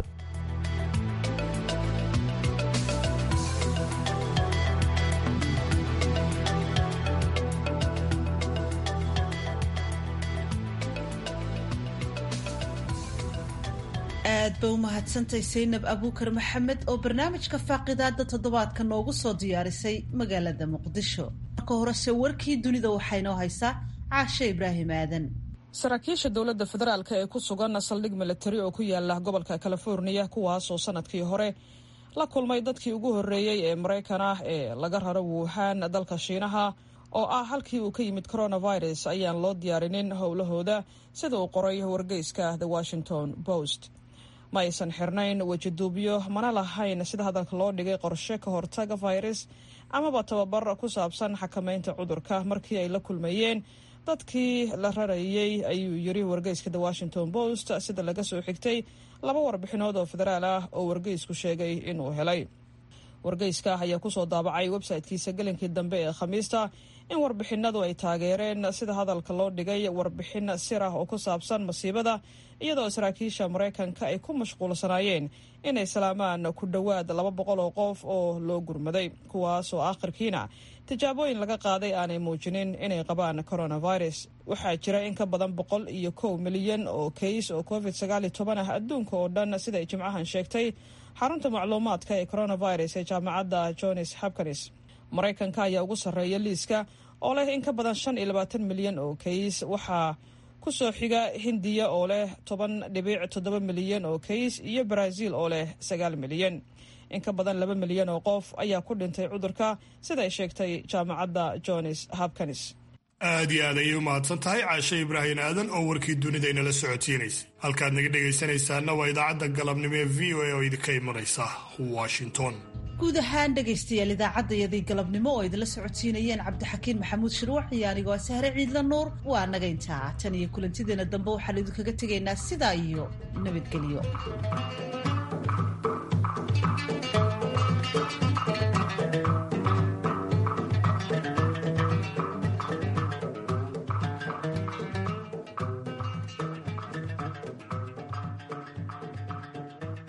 aad ba u mahadsantay Saynab Abuukar Maxamed oo barnaamijka faaqidaada toddobaadka noogu soo diyaarisay magaalada Muqdisho. marka horese warkii dunida waxay noo haysaa Caashe Ibraahim Aadan. saraakiisha dowladda federaalka ee ku sugan saldhig militari oo ku yaala gobolka California kuwaas oo sanadkii hore la kulmay dadkii ugu horeeyay ee Mareykan ah ee laga raro Wuhan dalka Shiinaha oo ah halkii uu ka yimid coronavirus ayaan loo diyaarinin howlahooda sida uu qoray wargeyska The Washington Post. ma aysan xirnayn wajiduubyo mana lahayn sida hadalka loo dhigay qorshe ka hortaga virus amaba tababar ku saabsan xakamaynta cudurka markii ay la kulmayeen dadkii la rarayay, ayuu yiri wargeyska The Washington Post sida laga soo xigtay 2 warbixinood oo federaal ah oo wargeysku sheegay inuu helay. wargeyska ayaa kusoo daabacay website-kiisa galinkii dambe ee Khamiista in warbixinadu ay taageereen sida hadalka loo dhigay warbixin sir ah oo ku saabsan masiibada, iyadoo saraakiisha Maraykanka ay ku mashquulsanaayeen inay salaamaan ku dhowaad 200 oo qof oo loo gurmaday, kuwaas oo aakhirkiina tijaabooyin laga qaaday aanay muujinin inay qabaan coronavirus. waxaa jira in ka badan 101 milyan oo kays oo COVID-19 ah adduunka oo dhan, sida ay Jimcahan sheegtay xarunta macluumaadka ee coronavirus ee jaamacadda Johns Hopkins. Maraykanka ayaa ugu sarreeya liiska oo leh in ka badan 25 milyan oo kays. waxaa ku soo xiga Hindiya oo leh 10.7 milyan oo kays iyo Brazil oo leh 9 milyan. in ka badan 2 milyan oo qof ayaa ku dhintay cudurka, sida ay sheegtay jaamacadda Johns Hopkins. aad iyo aad ayay u mahadsan tahay caashe ibraahim aadan oo warkii dunida inala socotiinaysay. halkaad naga dhegaysanaysaana waa idaacadda galabnimo ee v o a oo idinka imanaysa Washington. guud ahaan dhegaystayaal idaacaddayadii galabnimo oo idinla socodsiinayeen cabdixakiin maxamuud shirwax iyo anigoo Sahre Ciidla Nuur. waa naga intaa tan iyo kulantideena dambe waxaan idinkaga tegaynaa sidaa iyo nabadgelyo.